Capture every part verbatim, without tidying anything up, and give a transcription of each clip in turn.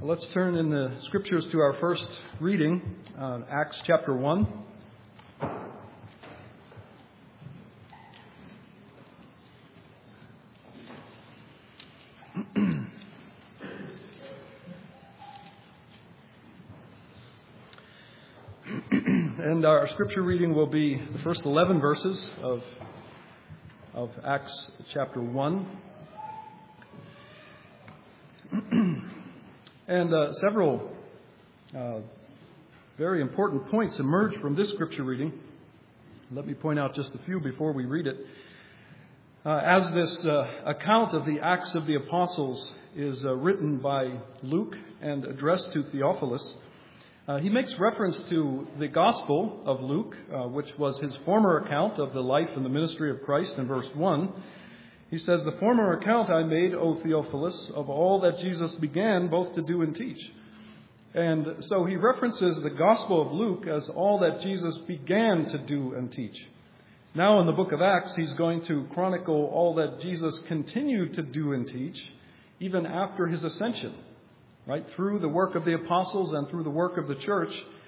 Let's turn in the scriptures to our first reading, uh, Acts chapter one. And our scripture reading will be the first eleven verses of, of Acts chapter one. And uh, several uh, very important points emerge from this scripture reading. Let me point out just a few before we read it. Uh, as this uh, account of the Acts of the Apostles is uh, written by Luke and addressed to Theophilus, uh, he makes reference to the Gospel of Luke, uh, which was his former account of the life and the ministry of Christ in verse one. He says, "The former account I made, O Theophilus, of all that Jesus began both to do and teach." And so he references the Gospel of Luke as all that Jesus began to do and teach. Now in the book of Acts, he's going to chronicle all that Jesus continued to do and teach, even after his ascension. Right? Through the work of the apostles and through the work of the church,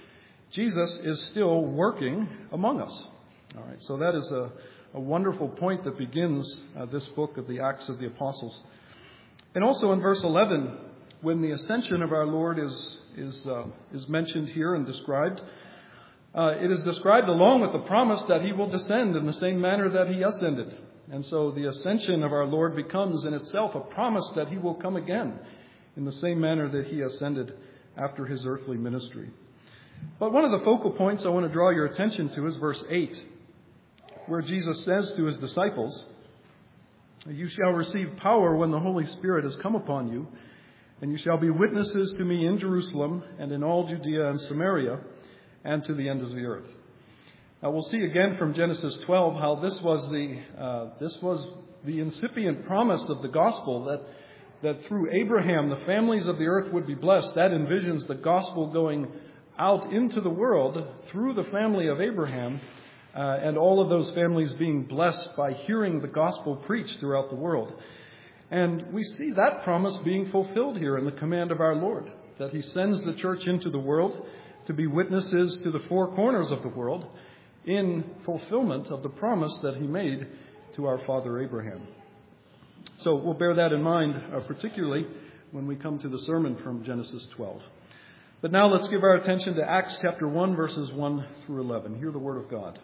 Jesus is still working among us. All right, so that is a A wonderful point that begins uh, this book of the Acts of the Apostles. And also in verse eleven, when the ascension of our Lord is is uh, is mentioned here and described, uh, it is described along with the promise that he will descend in the same manner that he ascended. And so the ascension of our Lord becomes in itself a promise that he will come again in the same manner that he ascended after his earthly ministry. But one of the focal points I want to draw your attention to is verse eight. Where Jesus says to his disciples, "You shall receive power when the Holy Spirit has come upon you, and you shall be witnesses to me in Jerusalem and in all Judea and Samaria and to the ends of the earth." Now we'll see again from Genesis twelve how this was the uh, this was the incipient promise of the gospel that that through Abraham the families of the earth would be blessed. That envisions the gospel going out into the world through the family of Abraham. Uh, and all of those families being blessed by hearing the gospel preached throughout the world. And we see that promise being fulfilled here in the command of our Lord, that he sends the church into the world to be witnesses to the four corners of the world in fulfillment of the promise that he made to our father Abraham. So we'll bear that in mind, uh, particularly when we come to the sermon from Genesis twelve. But now let's give our attention to Acts chapter one, verses one through eleven. Hear the word of God.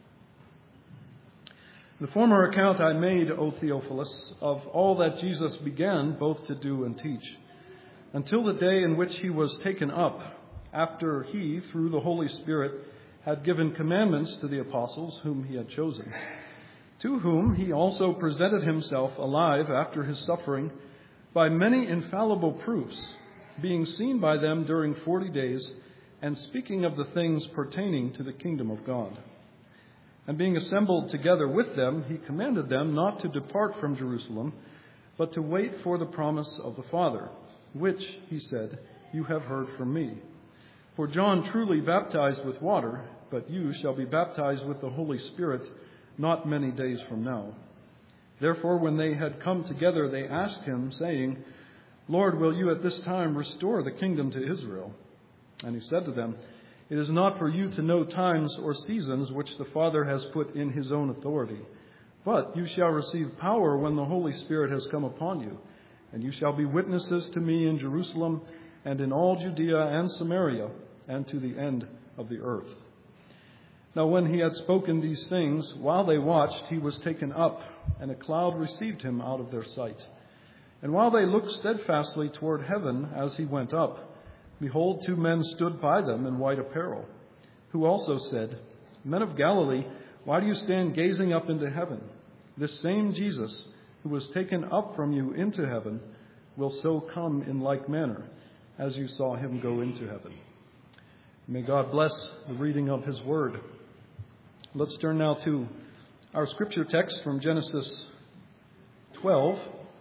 "The former account I made, O Theophilus, of all that Jesus began both to do and teach, until the day in which he was taken up, after he, through the Holy Spirit, had given commandments to the apostles whom he had chosen, to whom he also presented himself alive after his suffering by many infallible proofs, being seen by them during forty days, and speaking of the things pertaining to the kingdom of God. And being assembled together with them, he commanded them not to depart from Jerusalem, but to wait for the promise of the Father, which, he said, you have heard from me. For John truly baptized with water, but you shall be baptized with the Holy Spirit not many days from now. Therefore, when they had come together, they asked him, saying, Lord, will you at this time restore the kingdom to Israel? And he said to them, It is not for you to know times or seasons which the Father has put in his own authority. But you shall receive power when the Holy Spirit has come upon you, and you shall be witnesses to me in Jerusalem and in all Judea and Samaria and to the end of the earth. Now when he had spoken these things, while they watched, he was taken up, and a cloud received him out of their sight. And while they looked steadfastly toward heaven as he went up, behold, two men stood by them in white apparel, who also said, Men of Galilee, why do you stand gazing up into heaven? This same Jesus, who was taken up from you into heaven, will so come in like manner as you saw him go into heaven. May God bless the reading of his word. Let's turn now to our scripture text from Genesis twelve.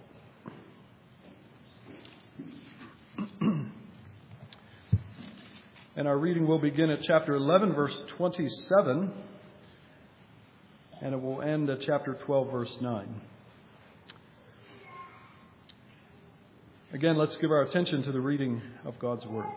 And our reading will begin at chapter eleven, verse twenty-seven, and it will end at chapter twelve, verse nine. Again, let's give our attention to the reading of God's Word.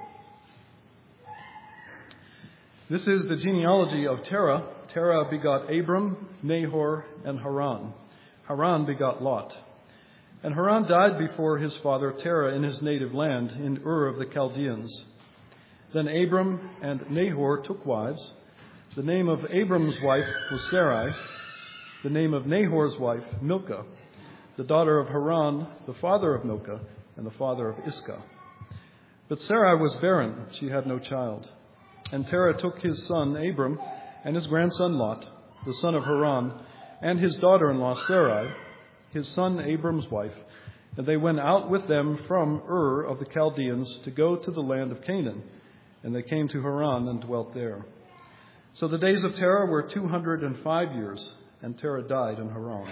This is the genealogy of Terah. Terah begot Abram, Nahor, and Haran. Haran begot Lot. And Haran died before his father Terah in his native land, in Ur of the Chaldeans. Then Abram and Nahor took wives. The name of Abram's wife was Sarai. The name of Nahor's wife, Milcah, the daughter of Haran, the father of Milcah, and the father of Iscah. But Sarai was barren. She had no child. And Terah took his son Abram and his grandson Lot, the son of Haran, and his daughter-in-law Sarai, his son Abram's wife, and they went out with them from Ur of the Chaldeans to go to the land of Canaan. And they came to Haran and dwelt there. So the days of Terah were two hundred and five years, and Terah died in Haran.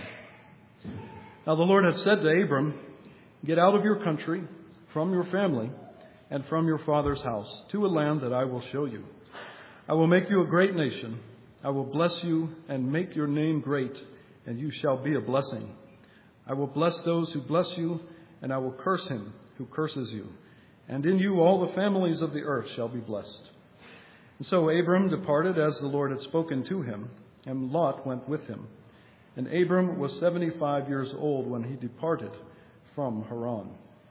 Now the Lord had said to Abram, "Get out of your country, from your family, and from your father's house, to a land that I will show you. I will make you a great nation. I will bless you and make your name great, and you shall be a blessing. I will bless those who bless you, and I will curse him who curses you. And in you all the families of the earth shall be blessed." And so Abram departed as the Lord had spoken to him, and Lot went with him. And Abram was seventy-five years old when he departed from Haran.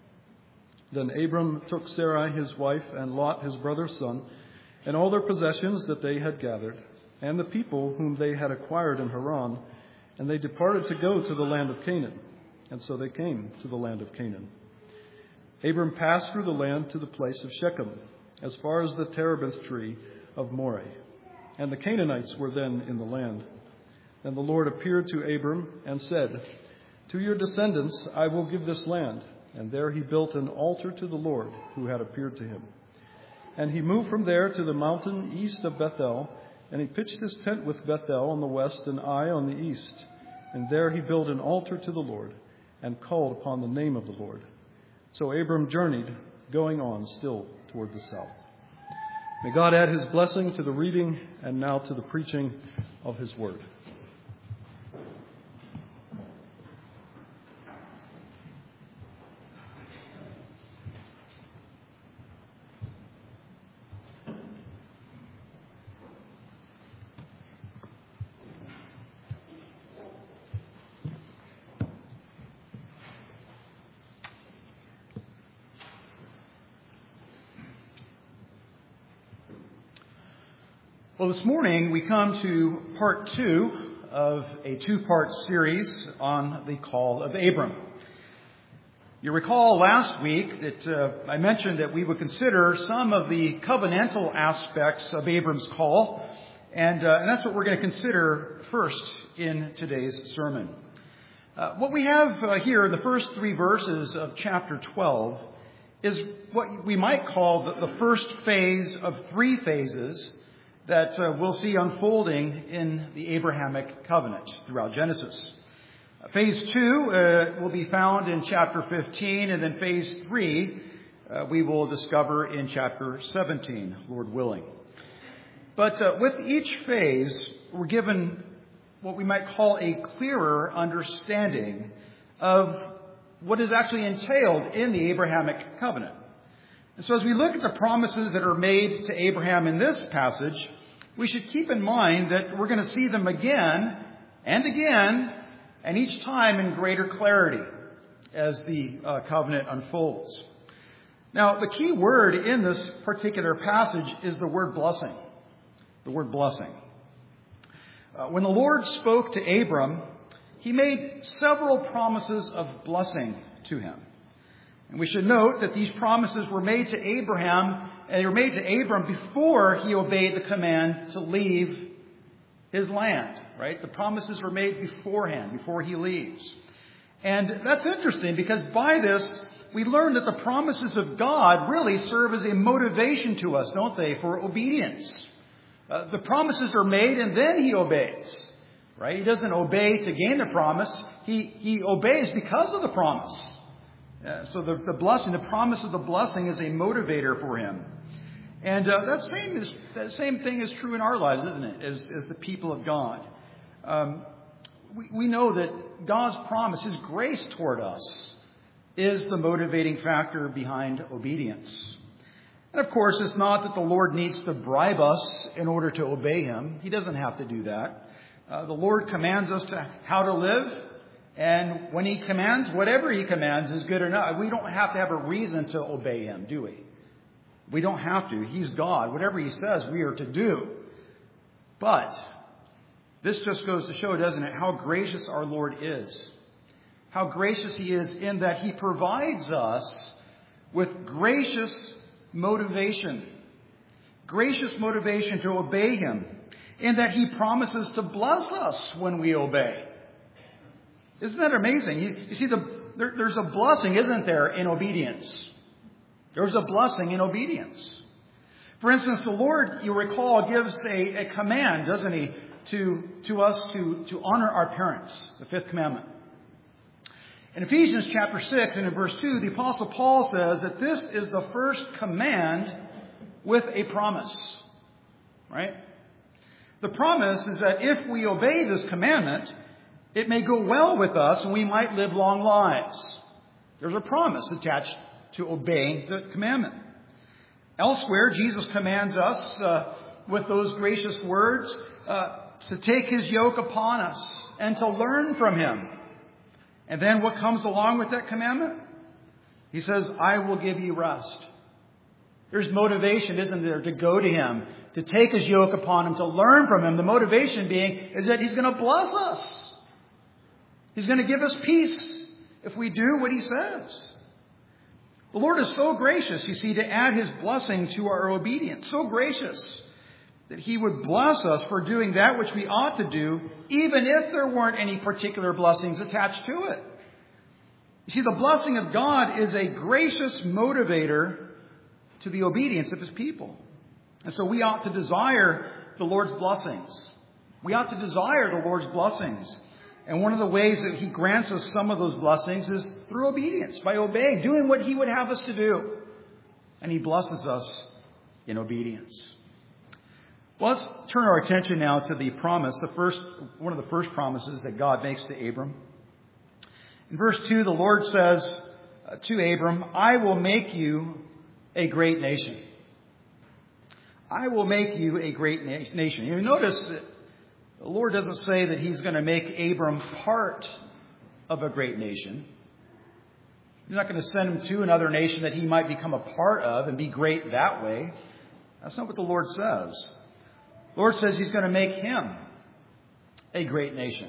Then Abram took Sarai his wife, and Lot his brother's son, and all their possessions that they had gathered, and the people whom they had acquired in Haran, and they departed to go to the land of Canaan. And so they came to the land of Canaan. Abram passed through the land to the place of Shechem, as far as the terebinth tree of Moreh. And the Canaanites were then in the land. Then the Lord appeared to Abram and said, "To your descendants I will give this land." And there he built an altar to the Lord who had appeared to him. And he moved from there to the mountain east of Bethel, and he pitched his tent with Bethel on the west and Ai on the east. And there he built an altar to the Lord and called upon the name of the Lord. So Abram journeyed, going on still toward the south. May God add his blessing to the reading and now to the preaching of his word. Well, this morning we come to part two of a two-part series on the call of Abram. You recall last week that uh, I mentioned that we would consider some of the covenantal aspects of Abram's call, and, uh, and that's what we're going to consider first in today's sermon. Uh, what we have uh, here in the first three verses of chapter twelve is what we might call the, the first phase of three phases that uh, we'll see unfolding in the Abrahamic covenant throughout Genesis. Uh, phase two uh, will be found in chapter fifteen, and then phase three uh, we will discover in chapter seventeen, Lord willing. But uh, with each phase, we're given what we might call a clearer understanding of what is actually entailed in the Abrahamic covenant. And so as we look at the promises that are made to Abraham in this passage, we should keep in mind that we're going to see them again and again, and each time in greater clarity as the uh, covenant unfolds. Now, the key word in this particular passage is the word blessing. The word blessing. Uh, when the Lord spoke to Abram, he made several promises of blessing to him. And we should note that these promises were made to Abraham, and they were made to Abram before he obeyed the command to leave his land, right? The promises were made beforehand, before he leaves. And that's interesting because by this, we learn that the promises of God really serve as a motivation to us, don't they, for obedience. Uh, the promises are made and then he obeys, right? He doesn't obey to gain the promise. He, he obeys because of the promise. Uh, so the, the blessing, the promise of the blessing is a motivator for him. And uh, that same is that same thing is true in our lives, isn't it, as, as the people of God. Um, we, we know that God's promise, His grace toward us, is the motivating factor behind obedience. And of course, it's not that the Lord needs to bribe us in order to obey Him. He doesn't have to do that. Uh, the Lord commands us to how to live. And when He commands, whatever He commands is good enough. We don't have to have a reason to obey Him, do we? We don't have to. He's God. Whatever He says, we are to do. But this just goes to show, doesn't it, how gracious our Lord is. How gracious He is in that He provides us with gracious motivation. Gracious motivation to obey Him. In that He promises to bless us when we obey. Isn't that amazing? You, you see, the, there, there's a blessing, isn't there, in obedience? There's a blessing in obedience. For instance, the Lord, you recall, gives a, a command, doesn't He, to, to us to, to honor our parents, the fifth commandment. In Ephesians chapter six and in verse two, the Apostle Paul says that this is the first command with a promise. Right? The promise is that if we obey this commandment, it may go well with us and we might live long lives. There's a promise attached to obeying the commandment. Elsewhere, Jesus commands us uh, with those gracious words uh, to take His yoke upon us and to learn from Him. And then what comes along with that commandment? He says, I will give you rest. There's motivation, isn't there, to go to Him, to take His yoke upon Him, to learn from Him. The motivation being is that He's going to bless us. He's going to give us peace if we do what He says. The Lord is so gracious, you see, to add His blessing to our obedience. So gracious that He would bless us for doing that which we ought to do, even if there weren't any particular blessings attached to it. You see, the blessing of God is a gracious motivator to the obedience of His people. And so we ought to desire the Lord's blessings. We ought to desire the Lord's blessings. And one of the ways that He grants us some of those blessings is through obedience, by obeying, doing what He would have us to do. And He blesses us in obedience. Well, let's turn our attention now to the promise, the first, one of the first promises that God makes to Abram. In verse two, the Lord says to Abram, I will make you a great nation. I will make you a great na- nation. You notice that the Lord doesn't say that He's going to make Abram part of a great nation. He's not going to send him to another nation that he might become a part of and be great that way. That's not what the Lord says. The Lord says He's going to make him a great nation.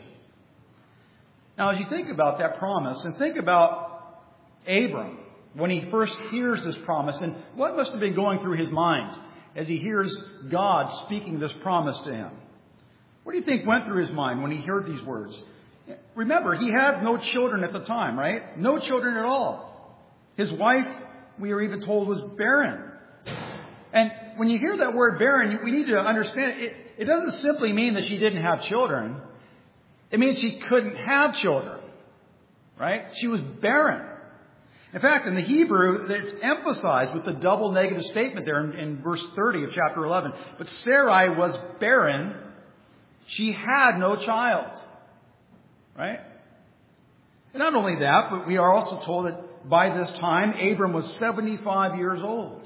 Now, as you think about that promise and think about Abram when he first hears this promise and what must have been going through his mind as he hears God speaking this promise to him. What do you think went through his mind when he heard these words? Remember, he had no children at the time, right? No children at all. His wife, we are even told, was barren. And when you hear that word barren, we need to understand it, it doesn't simply mean that she didn't have children. It means she couldn't have children, right? She was barren. In fact, in the Hebrew, it's emphasized with the double negative statement there in, in verse thirty of chapter eleven. But Sarai was barren. She had no child, right? And not only that, but we are also told that by this time, Abram was seventy-five years old.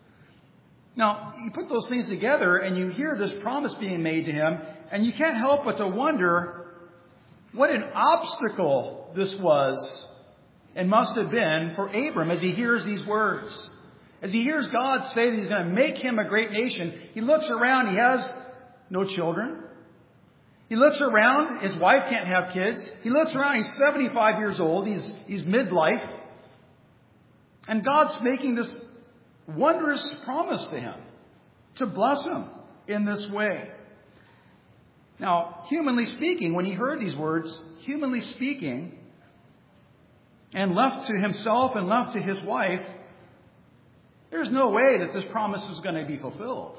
Now, you put those things together and you hear this promise being made to him, and you can't help but to wonder what an obstacle this was and must have been for Abram as he hears these words. As he hears God say that He's going to make him a great nation, he looks around, he has no children. He looks around, his wife can't have kids. He looks around, he's seventy-five years old, he's, he's midlife. And God's making this wondrous promise to him to bless him in this way. Now, humanly speaking, when he heard these words, humanly speaking, and left to himself and left to his wife, there's no way that this promise is going to be fulfilled.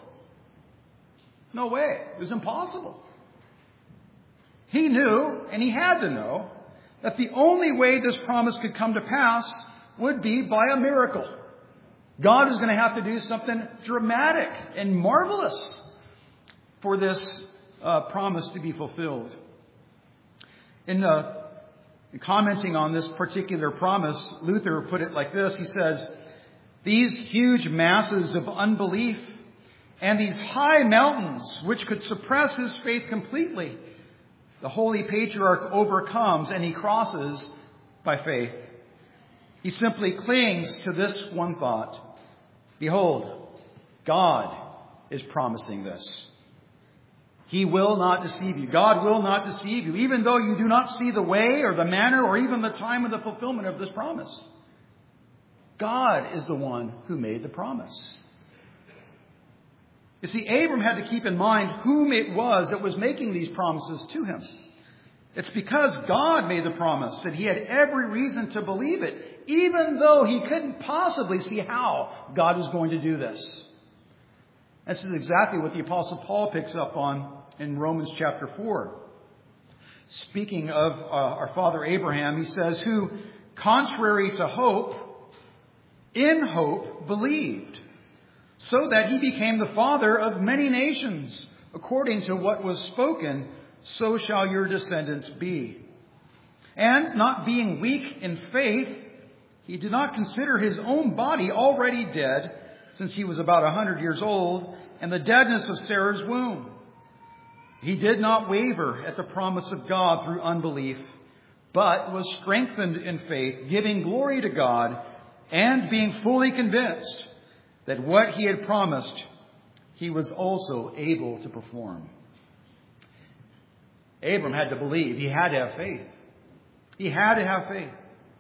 No way. It was impossible. He knew, and he had to know, that the only way this promise could come to pass would be by a miracle. God is going to have to do something dramatic and marvelous for this uh, promise to be fulfilled. In, uh, And commenting on this particular promise, Luther put it like this. He says, "These huge masses of unbelief and these high mountains which could suppress his faith completely, the Holy Patriarch overcomes and he crosses by faith. He simply clings to this one thought. Behold, God is promising this. He will not deceive you. God will not deceive you, even though you do not see the way or the manner or even the time of the fulfillment of this promise. God is the one who made the promise." You see, Abram had to keep in mind whom it was that was making these promises to him. It's because God made the promise that he had every reason to believe it, even though he couldn't possibly see how God was going to do this. This is exactly what the Apostle Paul picks up on in Romans chapter four. Speaking of uh, our father Abraham, he says, "Who, contrary to hope, in hope believed, so that he became the father of many nations, according to what was spoken, so shall your descendants be. And not being weak in faith, he did not consider his own body already dead, since he was about a hundred years old, and the deadness of Sarah's womb. He did not waver at the promise of God through unbelief, but was strengthened in faith, giving glory to God, and being fully convinced that what he had promised, he was also able to perform." Abram had to believe. He had to have faith. He had to have faith.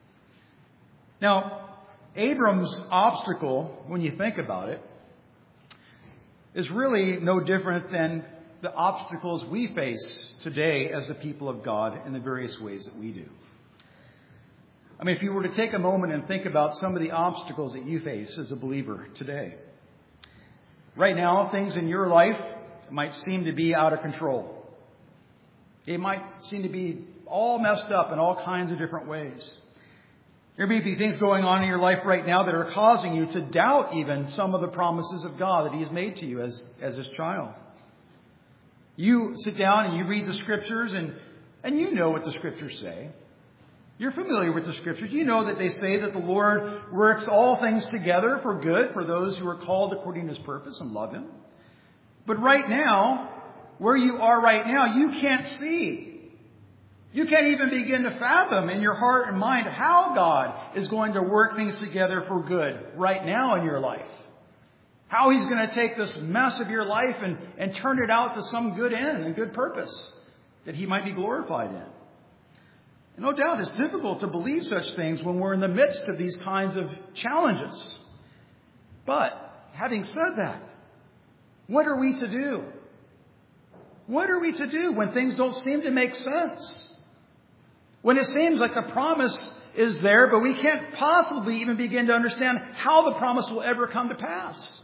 Now, Abram's obstacle, when you think about it, is really no different than the obstacles we face today as the people of God in the various ways that we do. I mean, if you were to take a moment and think about some of the obstacles that you face as a believer today. Right now, things in your life might seem to be out of control. It might seem to be all messed up in all kinds of different ways. There may be things going on in your life right now that are causing you to doubt even some of the promises of God that He has made to you as, as His child. You sit down and you read the Scriptures and, and you know what the Scriptures say. You're familiar with the Scriptures. You know that they say that the Lord works all things together for good for those who are called according to His purpose and love Him. But right now, where you are right now, you can't see. You can't even begin to fathom in your heart and mind how God is going to work things together for good right now in your life. How He's going to take this mess of your life and, and turn it out to some good end and good purpose that He might be glorified in. And no doubt it's difficult to believe such things when we're in the midst of these kinds of challenges. But having said that, what are we to do? What are we to do when things don't seem to make sense? When it seems like the promise is there, but we can't possibly even begin to understand how the promise will ever come to pass.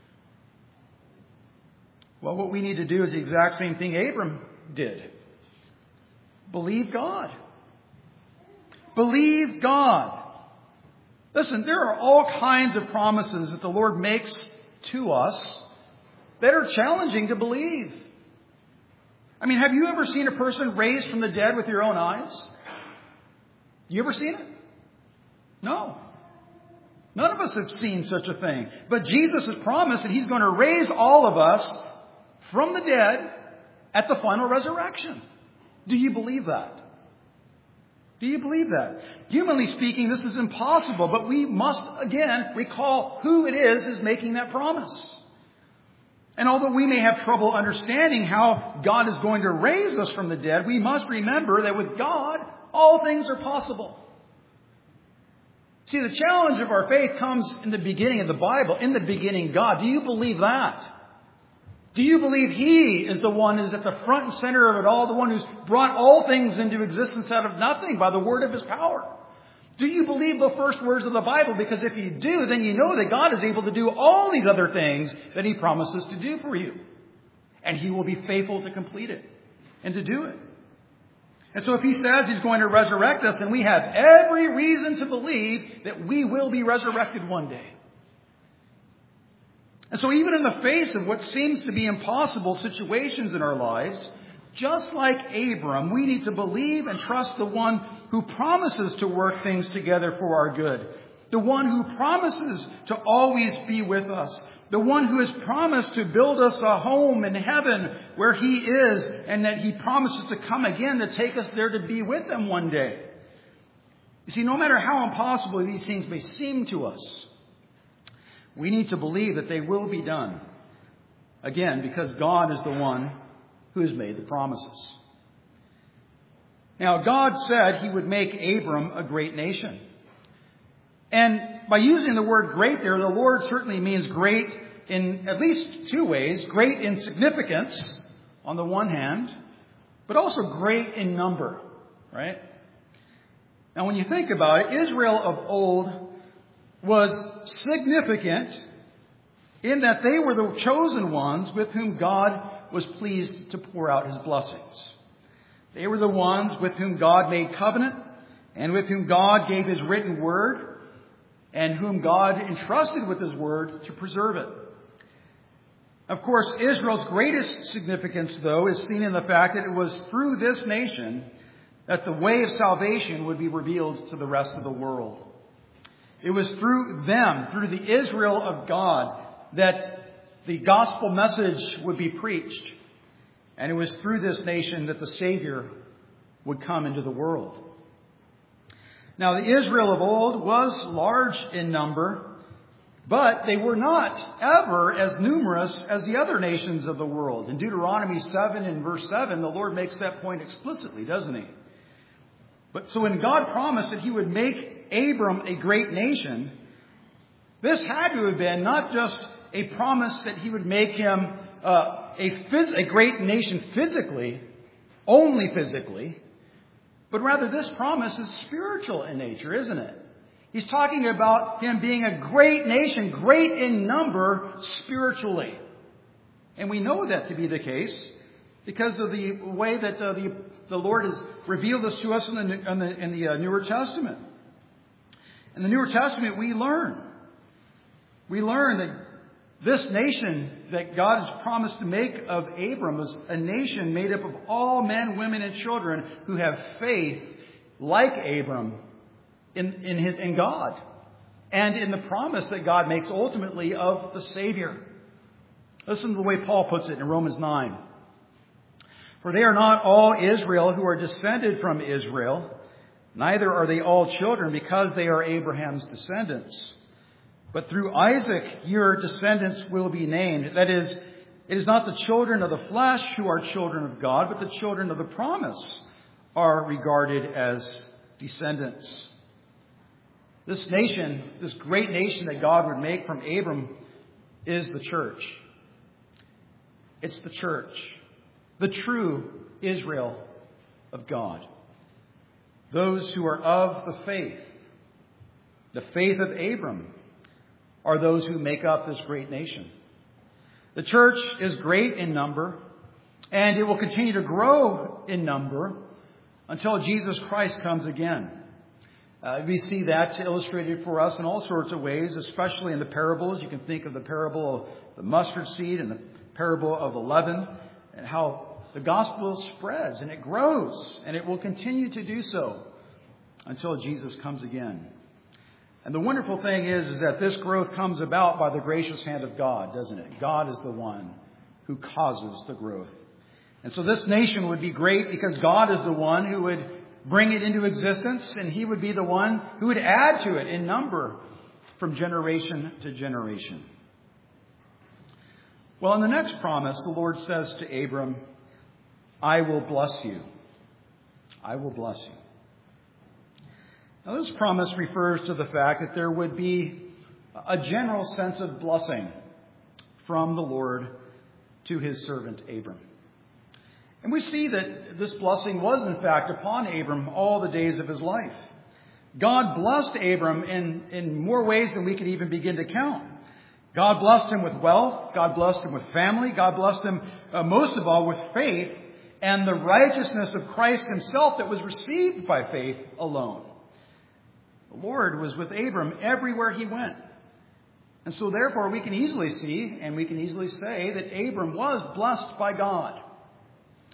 Well, what we need to do is the exact same thing Abram did. Believe God. Believe God. Listen, there are all kinds of promises that the Lord makes to us that are challenging to believe. I mean, have you ever seen a person raised from the dead with your own eyes? You ever seen it? No. None of us have seen such a thing. But Jesus has promised that He's going to raise all of us from the dead at the final resurrection. Do you believe that? Do you believe that? Humanly speaking, this is impossible, but we must again recall who it is is making that promise. And although we may have trouble understanding how God is going to raise us from the dead, we must remember that with God, all things are possible. See, the challenge of our faith comes in the beginning of the Bible. In the beginning, God. Do you believe that? Do you believe He is the one who is at the front and center of it all, the one who's brought all things into existence out of nothing by the word of His power? Do you believe the first words of the Bible? Because if you do, then you know that God is able to do all these other things that He promises to do for you. And He will be faithful to complete it and to do it. And so if He says He's going to resurrect us, then we have every reason to believe that we will be resurrected one day. And so even in the face of what seems to be impossible situations in our lives, just like Abram, we need to believe and trust the one who promises to work things together for our good. The one who promises to always be with us. The one who has promised to build us a home in heaven where He is, and that He promises to come again to take us there to be with Him one day. You see, no matter how impossible these things may seem to us, we need to believe that they will be done. Again, because God is the one who has made the promises. Now, God said He would make Abram a great nation. And by using the word great there, the Lord certainly means great in at least two ways. Great in significance, on the one hand, but also great in number, right? Now, when you think about it, Israel of old was significant in that they were the chosen ones with whom God was pleased to pour out His blessings. They were the ones with whom God made covenant and with whom God gave His written word and whom God entrusted with His word to preserve it. Of course, Israel's greatest significance, though, is seen in the fact that it was through this nation that the way of salvation would be revealed to the rest of the world. It was through them, through the Israel of God, that the gospel message would be preached. And it was through this nation that the Savior would come into the world. Now, the Israel of old was large in number, but they were not ever as numerous as the other nations of the world. In Deuteronomy seven and verse seven, the Lord makes that point explicitly, doesn't He? But so when God promised that He would make Abram a great nation, this had to have been not just a promise that He would make him uh, a, phys- a great nation physically, only physically, but rather this promise is spiritual in nature, isn't it? He's talking about him being a great nation, great in number spiritually. And we know that to be the case because of the way that uh, the, the Lord has revealed this to us in the, in the, in the uh, Newer Testament. In the Newer Testament, we learn. We learn that this nation that God has promised to make of Abram is a nation made up of all men, women, and children who have faith like Abram in, in, his, in God and in the promise that God makes ultimately of the Savior. Listen to the way Paul puts it in Romans nine. For they are not all Israel who are descended from Israel, neither are they all children because they are Abraham's descendants. But through Isaac your descendants will be named. That is, it is not the children of the flesh who are children of God, but the children of the promise are regarded as descendants. This nation, this great nation that God would make from Abram, is the church. It's the church, the true Israel of God. Those who are of the faith, the faith of Abram, are those who make up this great nation. The church is great in number, and it will continue to grow in number until Jesus Christ comes again. Uh, we see that illustrated for us in all sorts of ways, especially in the parables. You can think of the parable of the mustard seed and the parable of the leaven, and how the gospel spreads and it grows, and it will continue to do so until Jesus comes again. And the wonderful thing is, is that this growth comes about by the gracious hand of God, doesn't it? God is the one who causes the growth. And so this nation would be great because God is the one who would bring it into existence, and He would be the one who would add to it in number from generation to generation. Well, in the next promise, the Lord says to Abram, I will bless you. I will bless you. Now, this promise refers to the fact that there would be a general sense of blessing from the Lord to His servant Abram. And we see that this blessing was, in fact, upon Abram all the days of his life. God blessed Abram in, in more ways than we could even begin to count. God blessed him with wealth. God blessed him with family. God blessed him, uh, most of all, with faith and the righteousness of Christ Himself that was received by faith alone. The Lord was with Abram everywhere he went. And so therefore we can easily see and we can easily say that Abram was blessed by God.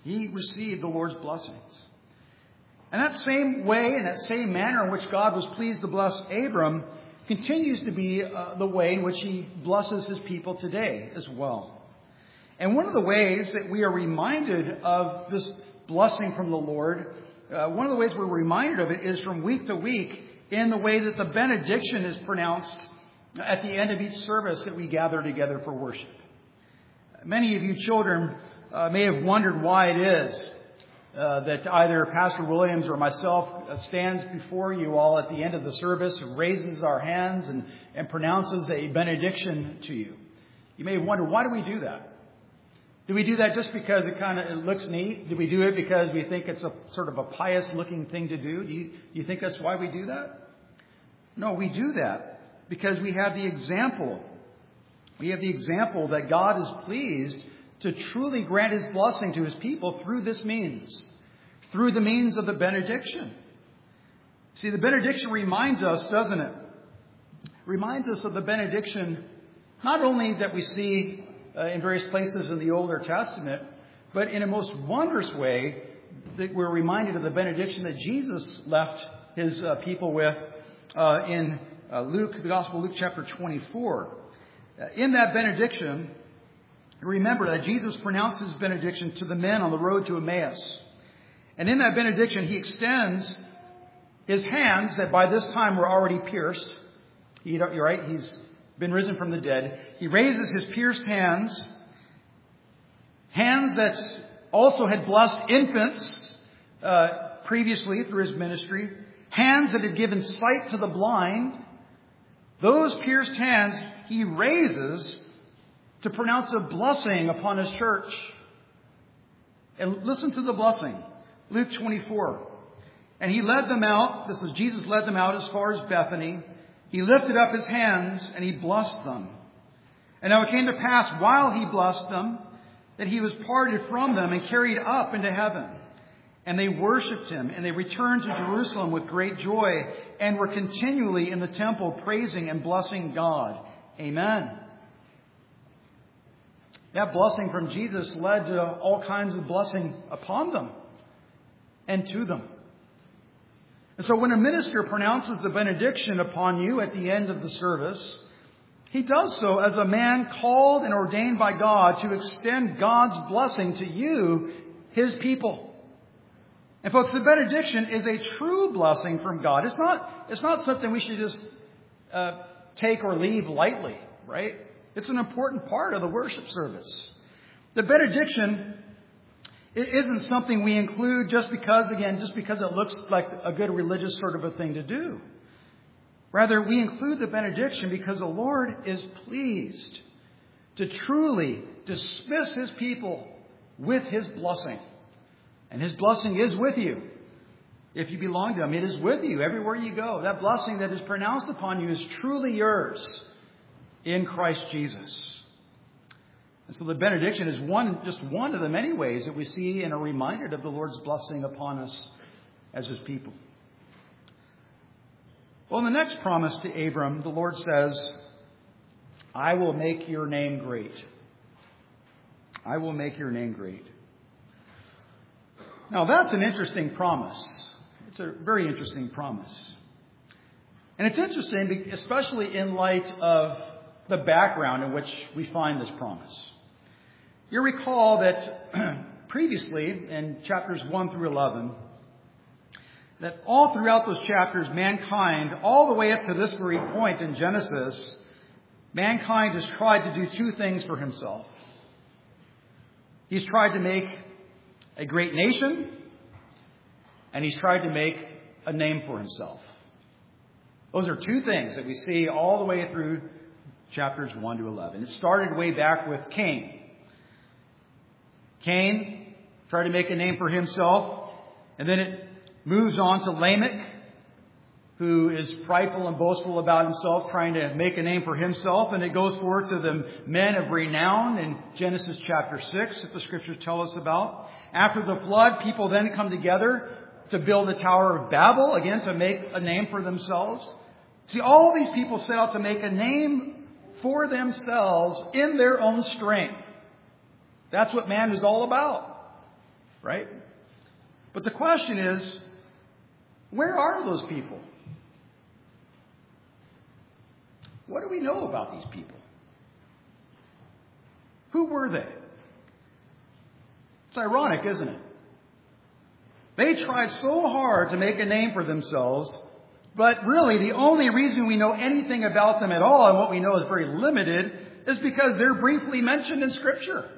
He received the Lord's blessings. And that same way and that same manner in which God was pleased to bless Abram continues to be uh, the way in which He blesses His people today as well. And one of the ways that we are reminded of this blessing from the Lord, uh, one of the ways we're reminded of it is from week to week in the way that the benediction is pronounced at the end of each service that we gather together for worship. Many of you children uh, may have wondered why it is uh, that either Pastor Williams or myself uh, stands before you all at the end of the service and raises our hands and, and pronounces a benediction to you. You may wonder, why do we do that? Do we do that just because it kind of it looks neat? Do we do it because we think it's a sort of a pious looking thing to do? Do you, do you think that's why we do that? No, we do that because we have the example. We have the example that God is pleased to truly grant His blessing to His people through this means, through the means of the benediction. See, the benediction reminds us, doesn't it? Reminds us of the benediction not only that we see uh, in various places in the Older Testament, but in a most wondrous way that we're reminded of the benediction that Jesus left His uh, people with uh, in uh, Luke, the Gospel of Luke chapter twenty-four. Uh, in that benediction, remember that Jesus pronounced His benediction to the men on the road to Emmaus. And in that benediction, He extends His hands that by this time were already pierced. He, you're right, He's been risen from the dead. He raises His pierced hands, hands that also had blessed infants uh, previously through His ministry, hands that had given sight to the blind. Those pierced hands He raises to pronounce a blessing upon His church. And listen to the blessing. Luke twenty-four. And He led them out. This is Jesus led them out as far as Bethany. He lifted up His hands and He blessed them. And now it came to pass while He blessed them that He was parted from them and carried up into heaven. And they worshipped Him, and they returned to Jerusalem with great joy and were continually in the temple praising and blessing God. Amen. That blessing from Jesus led to all kinds of blessing upon them and to them. And so when a minister pronounces the benediction upon you at the end of the service, he does so as a man called and ordained by God to extend God's blessing to you, His people. And folks, the benediction is a true blessing from God. It's not, it's not something we should just uh, take or leave lightly, right? It's an important part of the worship service. The benediction it isn't something we include just because, again, just because it looks like a good religious sort of a thing to do. Rather, we include the benediction because the Lord is pleased to truly dismiss His people with His blessing. And His blessing is with you. If you belong to Him, it is with you everywhere you go. That blessing that is pronounced upon you is truly yours in Christ Jesus. And so the benediction is one, just one of the many ways that we see and are reminded of the Lord's blessing upon us as His people. Well, in the next promise to Abram, the Lord says, I will make your name great. I will make your name great. Now, that's an interesting promise. It's a very interesting promise. And it's interesting, especially in light of the background in which we find this promise. You'll recall that previously in chapters one through eleven, that all throughout those chapters, mankind, all the way up to this very point in Genesis, mankind has tried to do two things for himself. He's tried to make a great nation, and he's tried to make a name for himself. Those are two things that we see all the way through chapters one to eleven. It started way back with Cain. Cain tried to make a name for himself, and then it moves on to Lamech, who is prideful and boastful about himself, trying to make a name for himself. And it goes forward to the men of renown in Genesis chapter six, that the Scriptures tell us about. After the flood, people then come together to build the Tower of Babel, again, to make a name for themselves. See, all these people set out to make a name for themselves in their own strength. That's what man is all about. right? But the question is, where are those people? What do we know about these people? Who were they? It's ironic, isn't it? They tried so hard to make a name for themselves, but really the only reason we know anything about them at all, and what we know is very limited, is because they're briefly mentioned in Scripture.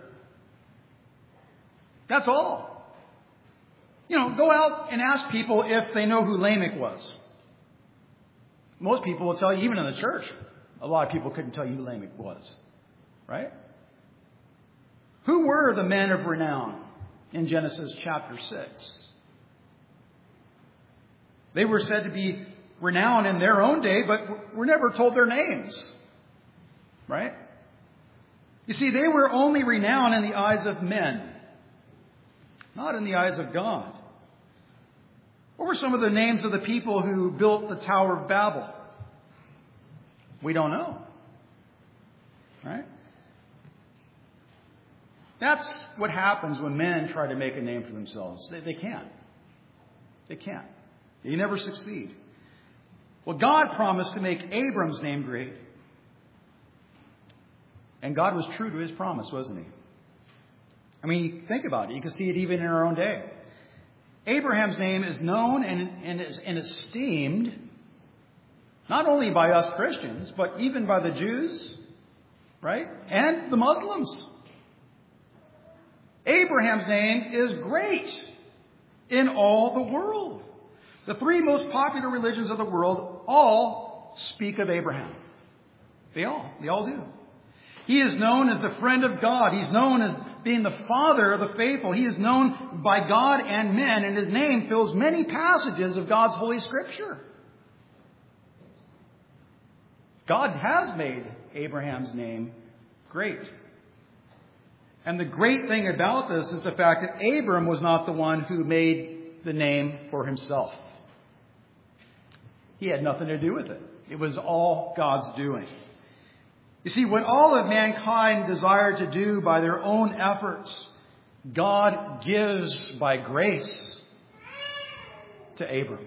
That's all. You know, go out and ask people if they know who Lamech was. Most people will tell you, even in the church, a lot of people couldn't tell you who Lamech was. Right? Who were the men of renown in Genesis chapter six? They were said to be renowned in their own day, but were never told their names. Right? You see, they were only renowned in the eyes of men, not in the eyes of God. What were some of the names of the people who built the Tower of Babel? We don't know. Right? That's what happens when men try to make a name for themselves. They, they can't. They can't. They never succeed. Well, God promised to make Abram's name great. And God was true to His promise, wasn't He? I mean, think about it. You can see it even in our own day. Abraham's name is known and, and, is, and esteemed not only by us Christians, but even by the Jews, right? And the Muslims. Abraham's name is great in all the world. The three most popular religions of the world all speak of Abraham. They all. They all do. He is known as the friend of God. He's known as being the father of the faithful. He is known by God and men, and his name fills many passages of God's Holy Scripture. God has made Abraham's name great. And the great thing about this is the fact that Abram was not the one who made the name for himself. He had nothing to do with it. It was all God's doing. You see, what all of mankind desired to do by their own efforts, God gives by grace to Abram.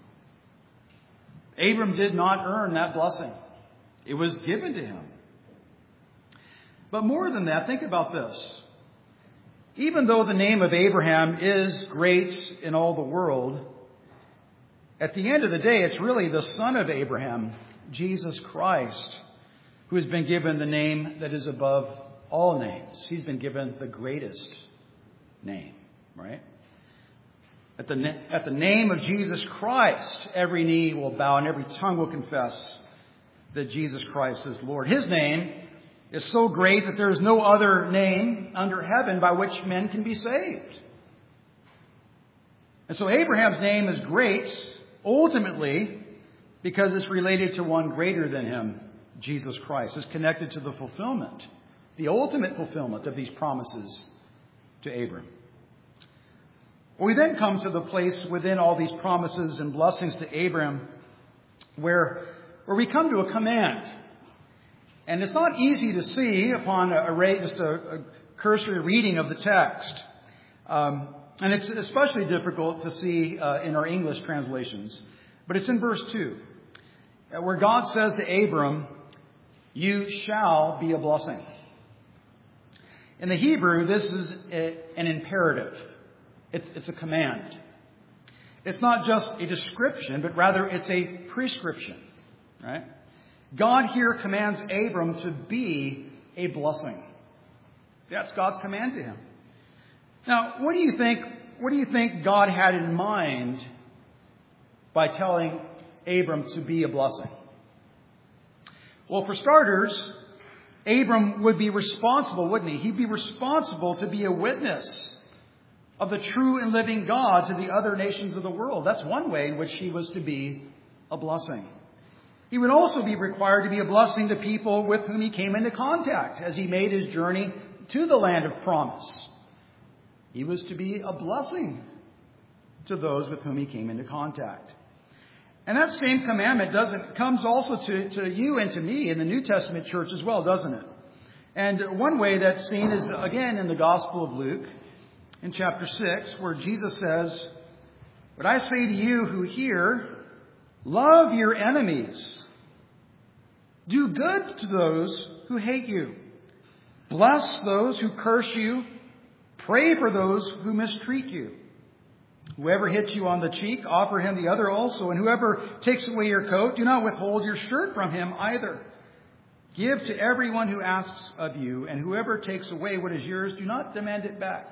Abram did not earn that blessing. It was given to him. But more than that, think about this. Even though the name of Abraham is great in all the world, at the end of the day, it's really the son of Abraham, Jesus Christ, who has been given the name that is above all names. He's been given the greatest name, right? At the, na- at the name of Jesus Christ, every knee will bow and every tongue will confess that Jesus Christ is Lord. His name is so great that there is no other name under heaven by which men can be saved. And so Abraham's name is great, ultimately, because it's related to one greater than him, Jesus Christ. It's connected to the fulfillment, the ultimate fulfillment of these promises to Abram. We then come to the place within all these promises and blessings to Abram where, where we come to a command. And it's not easy to see upon a, a just a, a cursory reading of the text. Um, and it's especially difficult to see uh, in our English translations. But it's in verse two, where God says to Abram, "You shall be a blessing." In the Hebrew, this is a, an imperative. It's, it's a command. It's not just a description, but rather it's a prescription. Right? God here commands Abram to be a blessing. That's God's command to him. Now, what do you think? What do you think God had in mind by telling Abram to be a blessing? Well, for starters, Abram would be responsible, wouldn't he? He'd be responsible to be a witness of the true and living God to the other nations of the world. That's one way in which he was to be a blessing. He would also be required to be a blessing to people with whom he came into contact as he made his journey to the land of promise. He was to be a blessing to those with whom he came into contact. And that same commandment doesn't comes also to, to you and to me in the New Testament church as well, doesn't it? And one way that's seen is, again, in the Gospel of Luke, in chapter six, where Jesus says, "But I say to you who hear, love your enemies. Do good to those who hate you. Bless those who curse you. Pray for those who mistreat you. Whoever hits you on the cheek, offer him the other also. And whoever takes away your coat, do not withhold your shirt from him either. Give to everyone who asks of you, and whoever takes away what is yours, do not demand it back."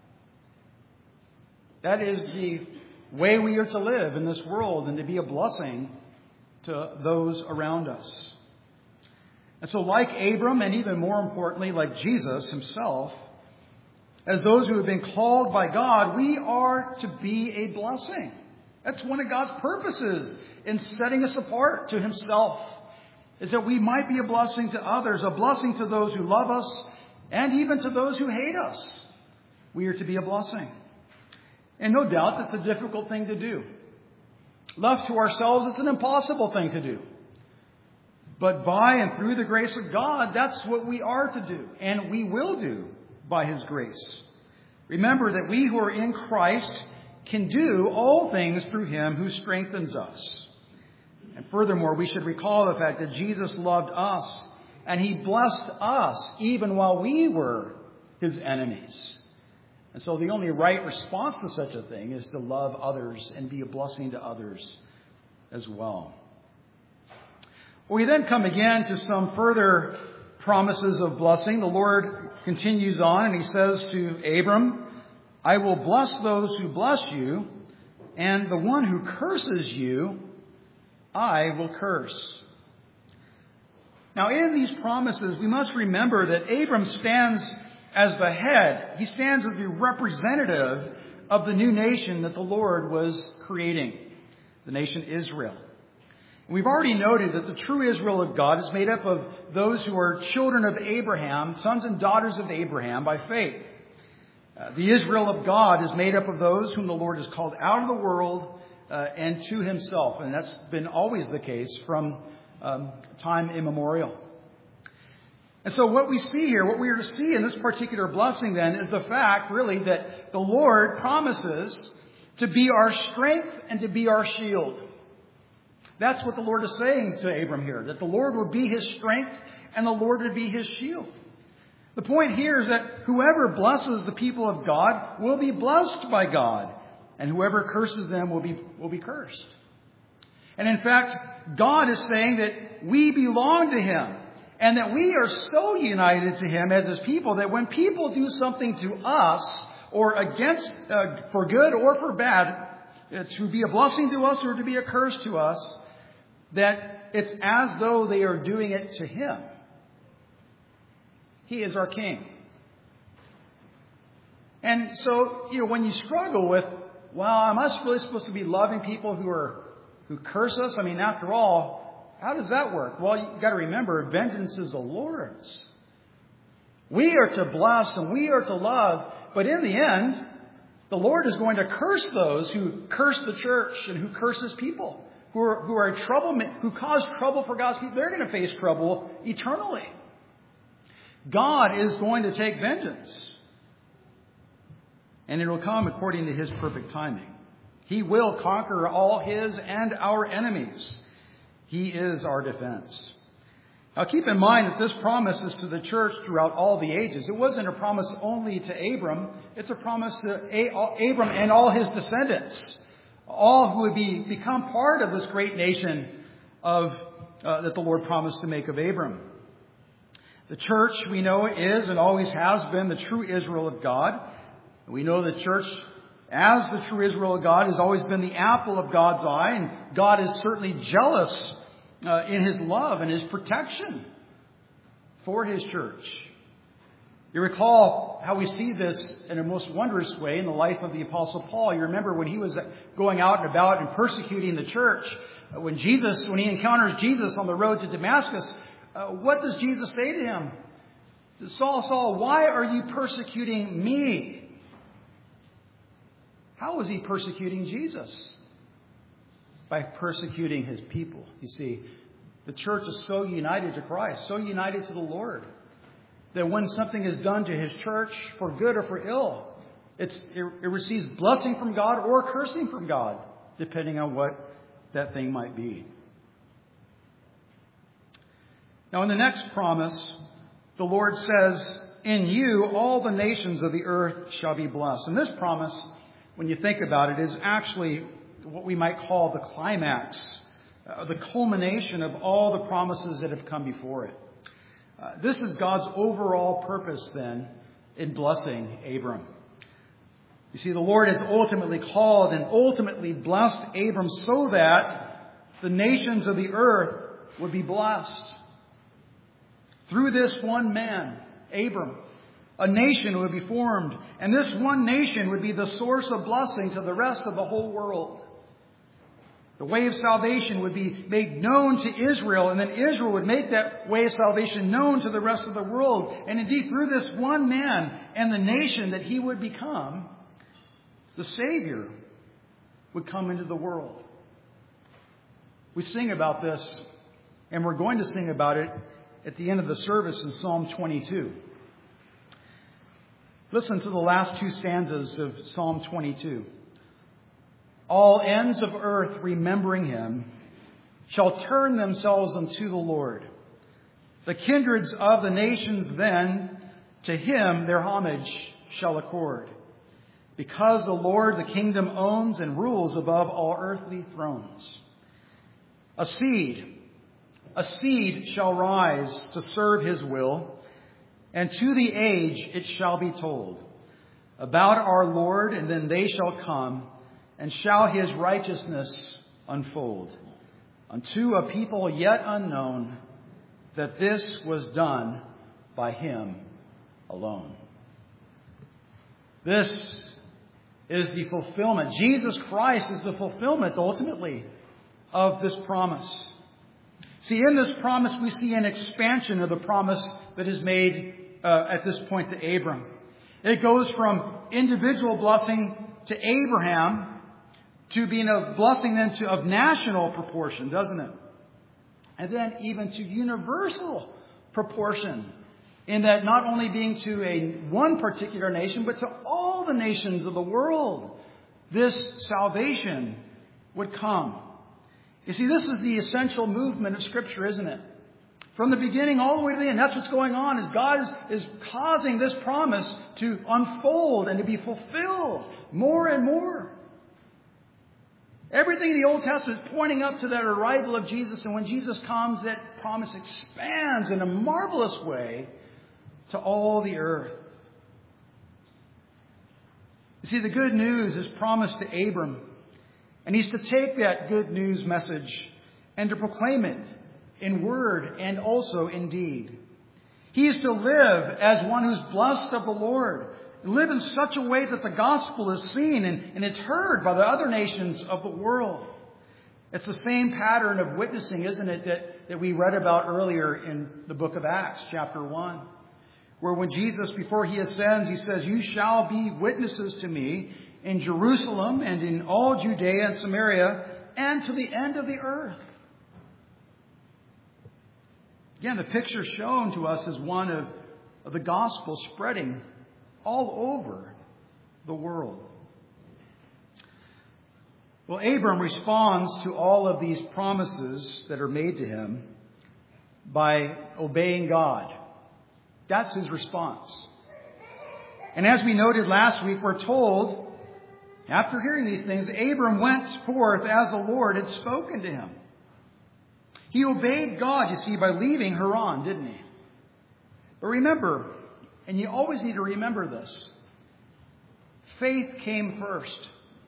That is the way we are to live in this world and to be a blessing to those around us. And so like Abram, and even more importantly, like Jesus himself, as those who have been called by God, we are to be a blessing. That's one of God's purposes in setting us apart to himself, is that we might be a blessing to others, a blessing to those who love us, and even to those who hate us. We are to be a blessing. And no doubt that's a difficult thing to do. Left to ourselves, it's an impossible thing to do. But by and through the grace of God, that's what we are to do, and we will do by his grace. Remember that we who are in Christ can do all things through him who strengthens us. And furthermore, we should recall the fact that Jesus loved us, and he blessed us even while we were his enemies. And so the only right response to such a thing is to love others and be a blessing to others as well. We then come again to some further promises of blessing. The Lord continues on and he says to Abram, "I will bless those who bless you, and the one who curses you, I will curse." Now, in these promises, we must remember that Abram stands as the head. He stands as the representative of the new nation that the Lord was creating, the nation Israel. We've already noted that the true Israel of God is made up of those who are children of Abraham, sons and daughters of Abraham by faith. Uh, the Israel of God is made up of those whom the Lord has called out of the world uh, and to himself. And that's been always the case from um, time immemorial. And so what we see here, what we are to see in this particular blessing then, is the fact really that the Lord promises to be our strength and to be our shield. That's what the Lord is saying to Abram here, that the Lord would be his strength and the Lord would be his shield. The point here is that whoever blesses the people of God will be blessed by God, and whoever curses them will be, will be cursed. And in fact, God is saying that we belong to him, and that we are so united to him as his people that when people do something to us, or against, uh, for good or for bad, uh, to be a blessing to us or to be a curse to us, that it's as though they are doing it to him. He is our king. And so, you know, when you struggle with, well, am I really supposed to be loving people who are who curse us? I mean, after all, how does that work? Well, you've got to remember, vengeance is the Lord's. We are to bless and we are to love, but in the end, the Lord is going to curse those who curse the church and who curse his people, who are, who are trouble, who cause trouble for God's people. They're going to face trouble eternally. God is going to take vengeance, and it will come according to his perfect timing. He will conquer all his and our enemies. He is our defense. Now keep in mind that this promise is to the church throughout all the ages. It wasn't a promise only to Abram. It's a promise to Abram and all his descendants, all who would be become part of this great nation of uh, that the Lord promised to make of Abram. The church, we know, is and always has been the true Israel of God. We know the church, as the true Israel of God, has always been the apple of God's eye, and God is certainly jealous uh, in his love and his protection for his church. You recall how we see this in a most wondrous way in the life of the Apostle Paul. You remember when he was going out and about and persecuting the church, when Jesus, when he encounters Jesus on the road to Damascus, uh, what does Jesus say to him? Saul, Saul, why are you persecuting me? How was he persecuting Jesus? By persecuting his people. You see, the church is so united to Christ, so united to the Lord, that when something is done to his church for good or for ill, It's, it, it receives blessing from God or cursing from God, depending on what that thing might be. Now, in the next promise, the Lord says, "In you all the nations of the earth shall be blessed." And this promise, when you think about it, is actually what we might call the climax, uh, the culmination of all the promises that have come before it. Uh, this is God's overall purpose, then, in blessing Abram. You see, the Lord has ultimately called and ultimately blessed Abram so that the nations of the earth would be blessed. Through this one man, Abram, a nation would be formed, and this one nation would be the source of blessing to the rest of the whole world. The way of salvation would be made known to Israel, and then Israel would make that way of salvation known to the rest of the world. And indeed, through this one man and the nation that he would become, the Savior would come into the world. We sing about this, and we're going to sing about it at the end of the service in Psalm twenty-two. Listen to the last two stanzas of Psalm twenty-two. "All ends of earth, remembering him, shall turn themselves unto the Lord. The kindreds of the nations then to him their homage shall accord. Because the Lord the kingdom owns and rules above all earthly thrones. A seed, a seed shall rise to serve his will, and to the age it shall be told about our Lord, and then they shall come, and shall his righteousness unfold unto a people yet unknown, that this was done by him alone." This is the fulfillment. Jesus Christ is the fulfillment, ultimately, of this promise. See, in this promise, we see an expansion of the promise that is made uh, at this point to Abram. It goes from individual blessing to Abraham to being a blessing then to, of national proportion, doesn't it? And then even to universal proportion, in that not only being to a one particular nation, but to all the nations of the world, this salvation would come. You see, this is the essential movement of Scripture, isn't it? From the beginning all the way to the end, that's what's going on, is God is, is causing this promise to unfold and to be fulfilled more and more. Everything in the Old Testament is pointing up to that arrival of Jesus, and when Jesus comes, that promise expands in a marvelous way to all the earth. You see, the good news is promised to Abram, and he's to take that good news message and to proclaim it in word and also in deed. He is to live as one who's blessed of the Lord. Live in such a way that the gospel is seen and, and is heard by the other nations of the world. It's the same pattern of witnessing, isn't it, that, that we read about earlier in the book of Acts, chapter one. Where when Jesus, before he ascends, he says, "You shall be witnesses to me in Jerusalem and in all Judea and Samaria and to the end of the earth." Again, the picture shown to us is one of, of the gospel spreading all over the world. Well, Abram responds to all of these promises that are made to him by obeying God. That's his response. And as we noted last week, we're told, after hearing these things, Abram went forth as the Lord had spoken to him. He obeyed God, you see, by leaving Haran, didn't he? But remember, and you always need to remember this, faith came first.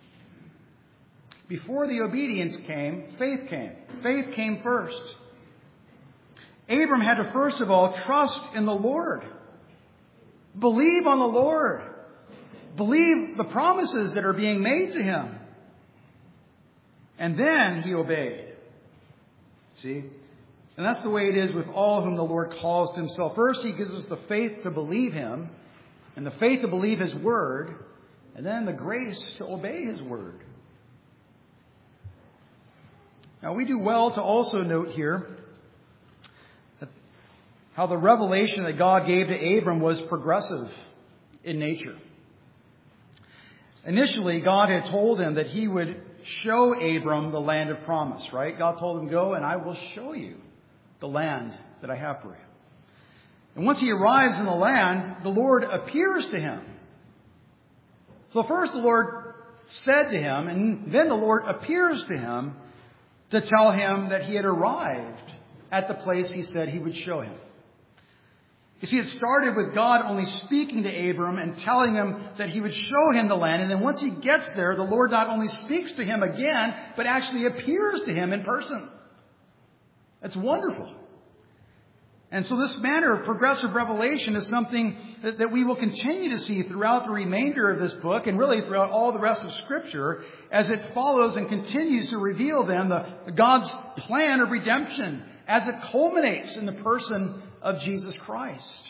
Before the obedience came, faith came. Faith came first. Abram had to first of all trust in the Lord. Believe on the Lord. Believe the promises that are being made to him. And then he obeyed. See? And that's the way it is with all whom the Lord calls to himself. First, he gives us the faith to believe him, and the faith to believe his word, and then the grace to obey his word. Now, we do well to also note here how the revelation that God gave to Abram was progressive in nature. Initially, God had told him that he would show Abram the land of promise, right? God told him, go and I will show you the land that I have for you. And once he arrives in the land, the Lord appears to him. So first the Lord said to him, and then the Lord appears to him to tell him that he had arrived at the place he said he would show him. You see, it started with God only speaking to Abram and telling him that he would show him the land. And then once he gets there, the Lord not only speaks to him again, but actually appears to him in person. That's wonderful. And so this manner of progressive revelation is something that, that we will continue to see throughout the remainder of this book and really throughout all the rest of Scripture as it follows and continues to reveal then the, God's plan of redemption as it culminates in the person of Jesus Christ.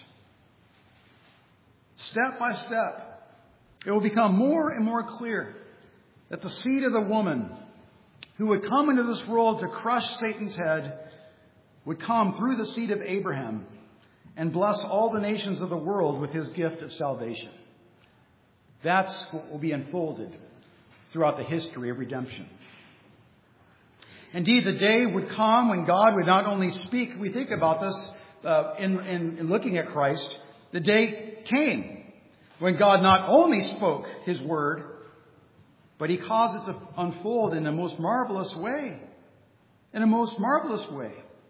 Step by step, it will become more and more clear that the seed of the woman who would come into this world to crush Satan's head would come through the seed of Abraham and bless all the nations of the world with his gift of salvation. That's what will be unfolded throughout the history of redemption. Indeed, the day would come when God would not only speak, we think about this uh, in, in, in looking at Christ, the day came when God not only spoke his word, but he caused it to unfold in a most marvelous way. In a most marvelous way.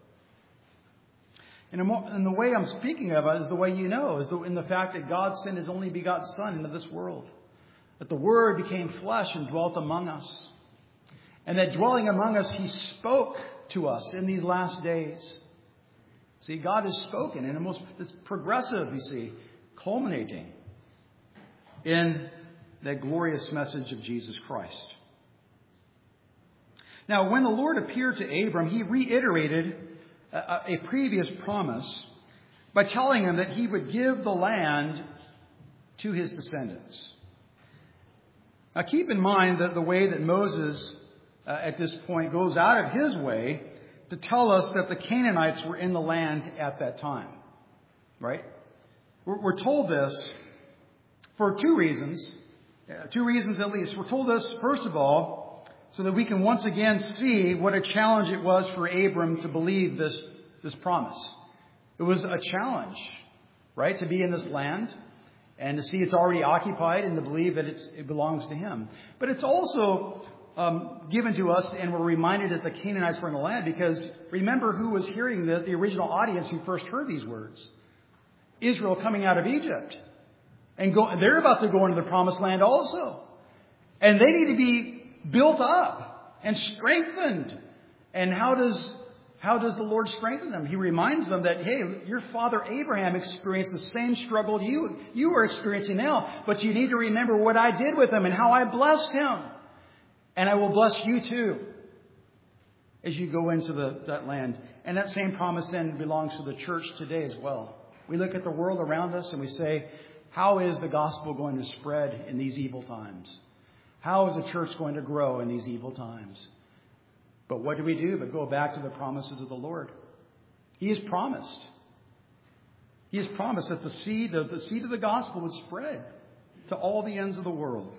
And the way I'm speaking of it is the way you know, is in the fact that God sent his only begotten Son into this world. That the Word became flesh and dwelt among us. And that dwelling among us, he spoke to us in these last days. See, God has spoken in a most it's progressive, you see, culminating in that glorious message of Jesus Christ. Now, when the Lord appeared to Abram, he reiterated a previous promise by telling him that he would give the land to his descendants. Now keep in mind that the way that Moses uh, at this point goes out of his way to tell us that the Canaanites were in the land at that time. Right? We're, we're told this for two reasons. Uh, two reasons at least. We're told this, first of all, so that we can once again see what a challenge it was for Abram to believe this, this promise. It was a challenge, right, to be in this land and to see it's already occupied and to believe that it's, it belongs to him. But it's also um, given to us, and we're reminded that the Canaanites were in the land because remember who was hearing the, the original audience who first heard these words. Israel coming out of Egypt. And go, they're about to go into the promised land also. And they need to be built up and strengthened. And how does how does the Lord strengthen them? He reminds them that, hey, your father Abraham experienced the same struggle you, you are experiencing now. But you need to remember what I did with him and how I blessed him. And I will bless you too as you go into the, that land. And that same promise then belongs to the church today as well. We look at the world around us and we say, how is the gospel going to spread in these evil times? How is the church going to grow in these evil times? But what do we do but go back to the promises of the Lord? He has promised. He has promised that the seed of the seed of the gospel would spread to all the ends of the world.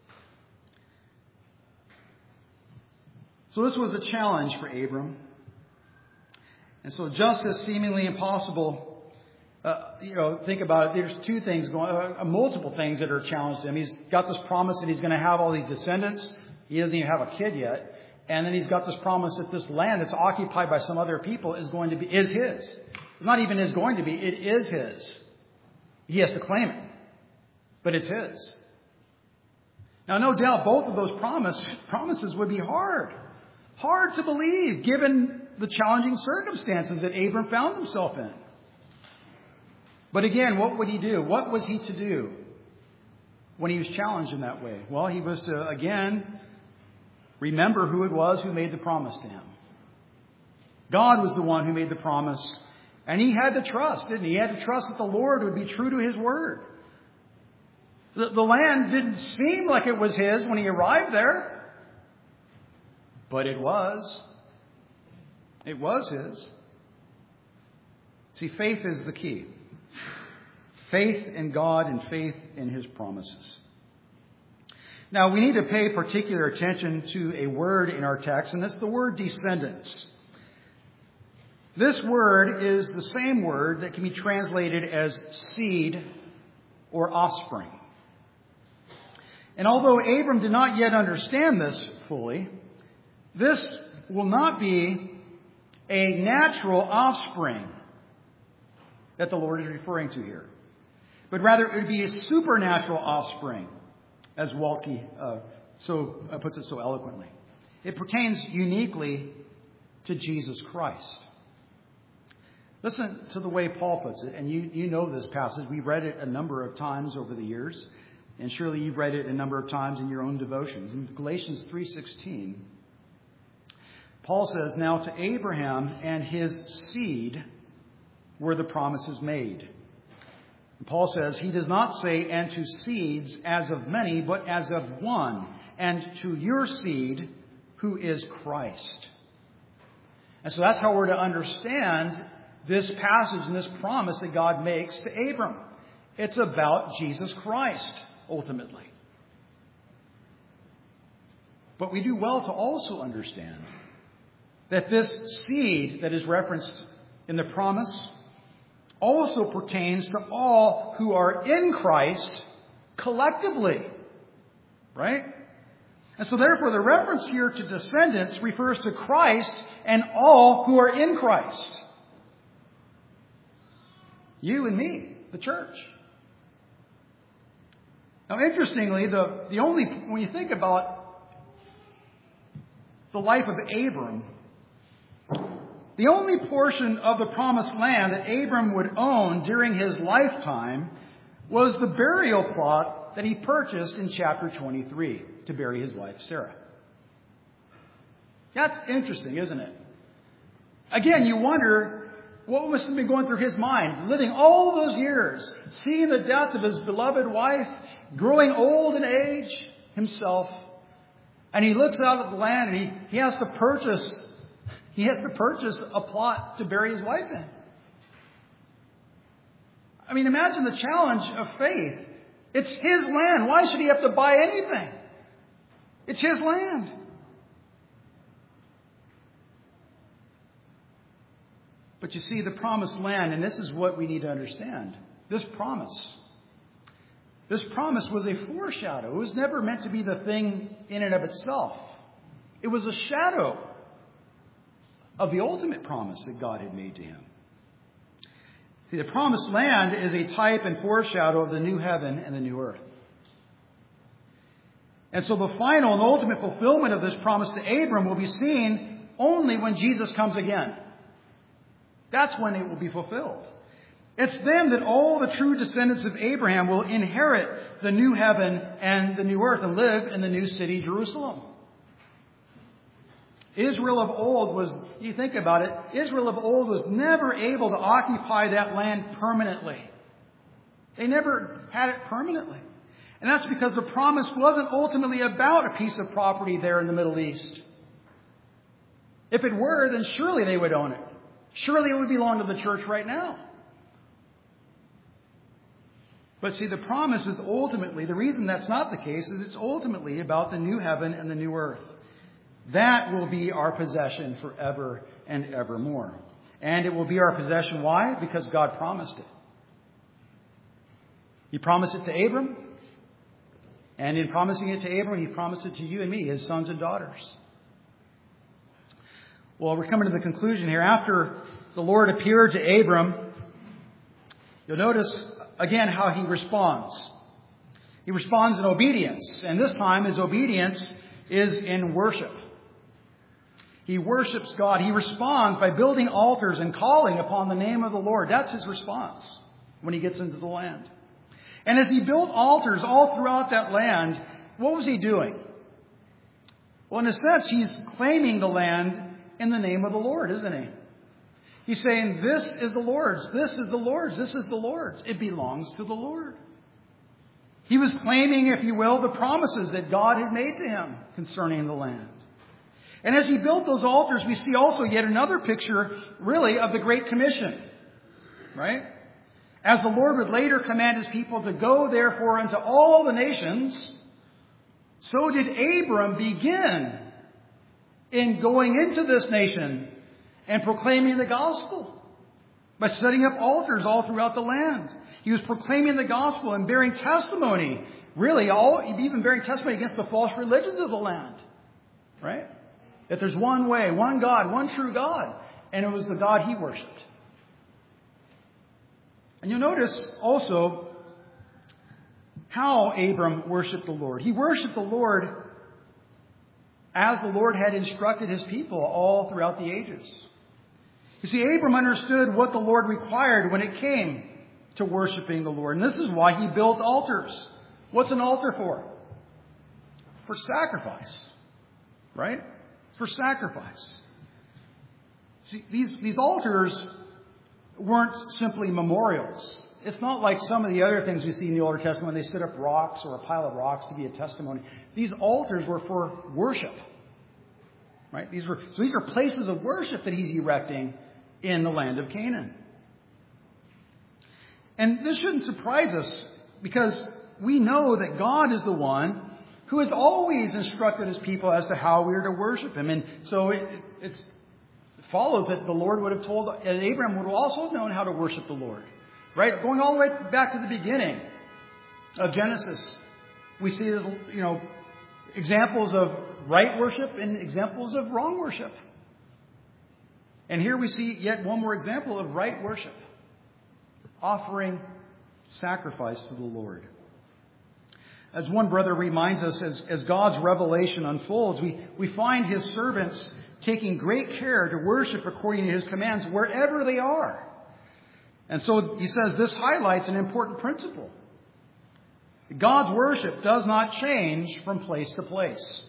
So this was a challenge for Abram. And so just as seemingly impossible, Uh, you know, think about it. There's two things going, uh, multiple things that are challenged him. He's got this promise that he's going to have all these descendants. He doesn't even have a kid yet. And then he's got this promise that this land that's occupied by some other people is going to be, is his. It's not even is going to be, it is his. He has to claim it. But it's his. Now, no doubt both of those promise, promises would be hard. Hard to believe given the challenging circumstances that Abram found himself in. But again, what would he do? What was he to do when he was challenged in that way? Well, he was to, again, remember who it was who made the promise to him. God was the one who made the promise. And he had to trust, didn't he? He had to trust that the Lord would be true to his word. The, the land didn't seem like it was his when he arrived there. But it was. It was his. See, faith is the key. Faith in God and faith in his promises. Now, we need to pay particular attention to a word in our text, and that's the word descendants. This word is the same word that can be translated as seed or offspring. And although Abram did not yet understand this fully, this will not be a natural offspring that the Lord is referring to here, but rather it would be a supernatural offspring, as Waltke uh, so uh, puts it so eloquently. It pertains uniquely to Jesus Christ. Listen to the way Paul puts it, and you, you know this passage. We've read it a number of times over the years, and surely you've read it a number of times in your own devotions. In Galatians three sixteen, Paul says, "Now to Abraham and his seed were the promises made." And Paul says, he does not say, "and to seeds as of many, but as of one, and to your seed, who is Christ." And so that's how we're to understand this passage and this promise that God makes to Abram. It's about Jesus Christ, ultimately. But we do well to also understand that this seed that is referenced in the promise also pertains to all who are in Christ collectively. Right? And so therefore the reference here to descendants refers to Christ and all who are in Christ. You and me, the church. Now, interestingly, the, the only, when you think about the life of Abram, the only portion of the promised land that Abram would own during his lifetime was the burial plot that he purchased in chapter twenty-three to bury his wife Sarah. That's interesting, isn't it? Again, you wonder, what must have been going through his mind? Living all those years, seeing the death of his beloved wife, growing old in age himself. And he looks out at the land and he, he has to purchase, he has to purchase a plot to bury his wife in. I mean, imagine the challenge of faith. It's his land. Why should he have to buy anything? It's his land. But you see, the promised land, and this is what we need to understand. This promise. This promise was a foreshadow. It was never meant to be the thing in and of itself. It was a shadow of the ultimate promise that God had made to him. See, the promised land is a type and foreshadow of the new heaven and the new earth. And so the final and ultimate fulfillment of this promise to Abram will be seen only when Jesus comes again. That's when it will be fulfilled. It's then that all the true descendants of Abraham will inherit the new heaven and the new earth and live in the new city, Jerusalem. Israel of old was, you think about it, Israel of old was never able to occupy that land permanently. They never had it permanently. And that's because the promise wasn't ultimately about a piece of property there in the Middle East. If it were, then surely they would own it. Surely it would belong to the church right now. But see, the promise is ultimately, the reason that's not the case is it's ultimately about the new heaven and the new earth. That will be our possession forever and evermore. And it will be our possession. Why? Because God promised it. He promised it to Abram. And in promising it to Abram, He promised it to you and me, His sons and daughters. Well, we're coming to the conclusion here. After the Lord appeared to Abram, you'll notice again how He responds. He responds in obedience. And this time His obedience is in worship. He worships God. He responds by building altars and calling upon the name of the Lord. That's His response when He gets into the land. And as He built altars all throughout that land, what was He doing? Well, in a sense, He's claiming the land in the name of the Lord, isn't He? He's saying, this is the Lord's, this is the Lord's, this is the Lord's. It belongs to the Lord. He was claiming, if you will, the promises that God had made to him concerning the land. And as he built those altars, we see also yet another picture, really, of the Great Commission. Right? As the Lord would later command His people to go, therefore, into all the nations so did Abram begin in going into this nation and proclaiming the gospel by setting up altars all throughout the land. He was proclaiming the gospel and bearing testimony, really, all, even bearing testimony against the false religions of the land. Right? That there's one way, one God, one true God. And it was the God he worshipped. And you'll notice also how Abram worshipped the Lord. He worshipped the Lord as the Lord had instructed his people all throughout the ages. You see, Abram understood what the Lord required when it came to worshiping the Lord. And this is why he built altars. What's an altar for? For sacrifice. Right? For sacrifice. See, these, these altars weren't simply memorials. It's not like some of the other things we see in the Old Testament when they set up rocks or a pile of rocks to be a testimony. These altars were for worship. Right? These were, so these are places of worship that he's erecting in the land of Canaan. And this shouldn't surprise us because we know that God is the one who has always instructed his people as to how we are to worship him. And so it, it's, it follows that the Lord would have told, and Abraham would have also known how to worship the Lord. Right? Going all the way back to the beginning of Genesis, we see, you know, examples of right worship and examples of wrong worship. And here we see yet one more example of right worship. Offering sacrifice to the Lord. As one brother reminds us, as, as God's revelation unfolds, we, we find his servants taking great care to worship according to his commands wherever they are. And so he says this highlights an important principle. God's worship does not change from place to place.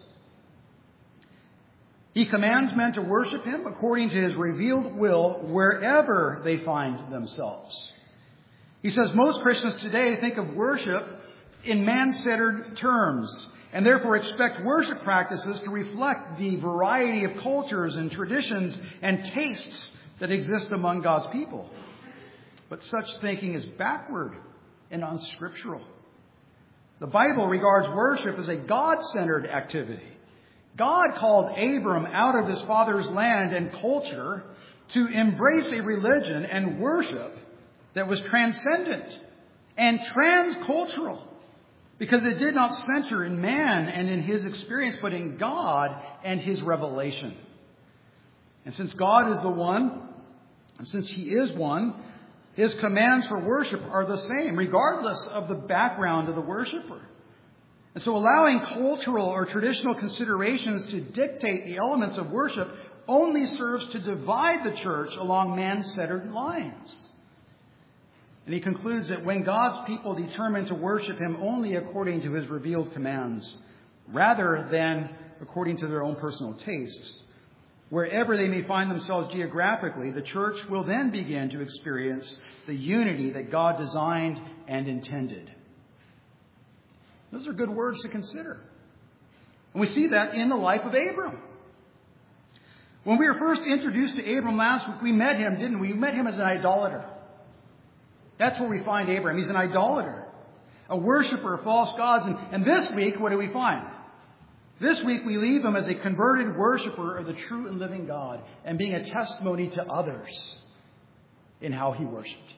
He commands men to worship him according to his revealed will wherever they find themselves. He says most Christians today think of worship in man-centered terms and therefore expect worship practices to reflect the variety of cultures and traditions and tastes that exist among God's people. But such thinking is backward and unscriptural. The Bible regards worship as a God-centered activity. God called Abram out of his father's land and culture to embrace a religion and worship that was transcendent and transcultural, because it did not center in man and in his experience, but in God and his revelation. And since God is the one, and since he is one, his commands for worship are the same, regardless of the background of the worshiper. And so allowing cultural or traditional considerations to dictate the elements of worship only serves to divide the church along man-centered lines. And he concludes that when God's people determine to worship him only according to his revealed commands, rather than according to their own personal tastes, wherever they may find themselves geographically, the church will then begin to experience the unity that God designed and intended. Those are good words to consider. And we see that in the life of Abram. When we were first introduced to Abram last week, we met him, didn't we? We met him as an idolater. That's where we find Abram. He's an idolater, a worshiper of false gods. And, and this week, what do we find? This week, we leave him as a converted worshiper of the true and living God and being a testimony to others in how he worshipped.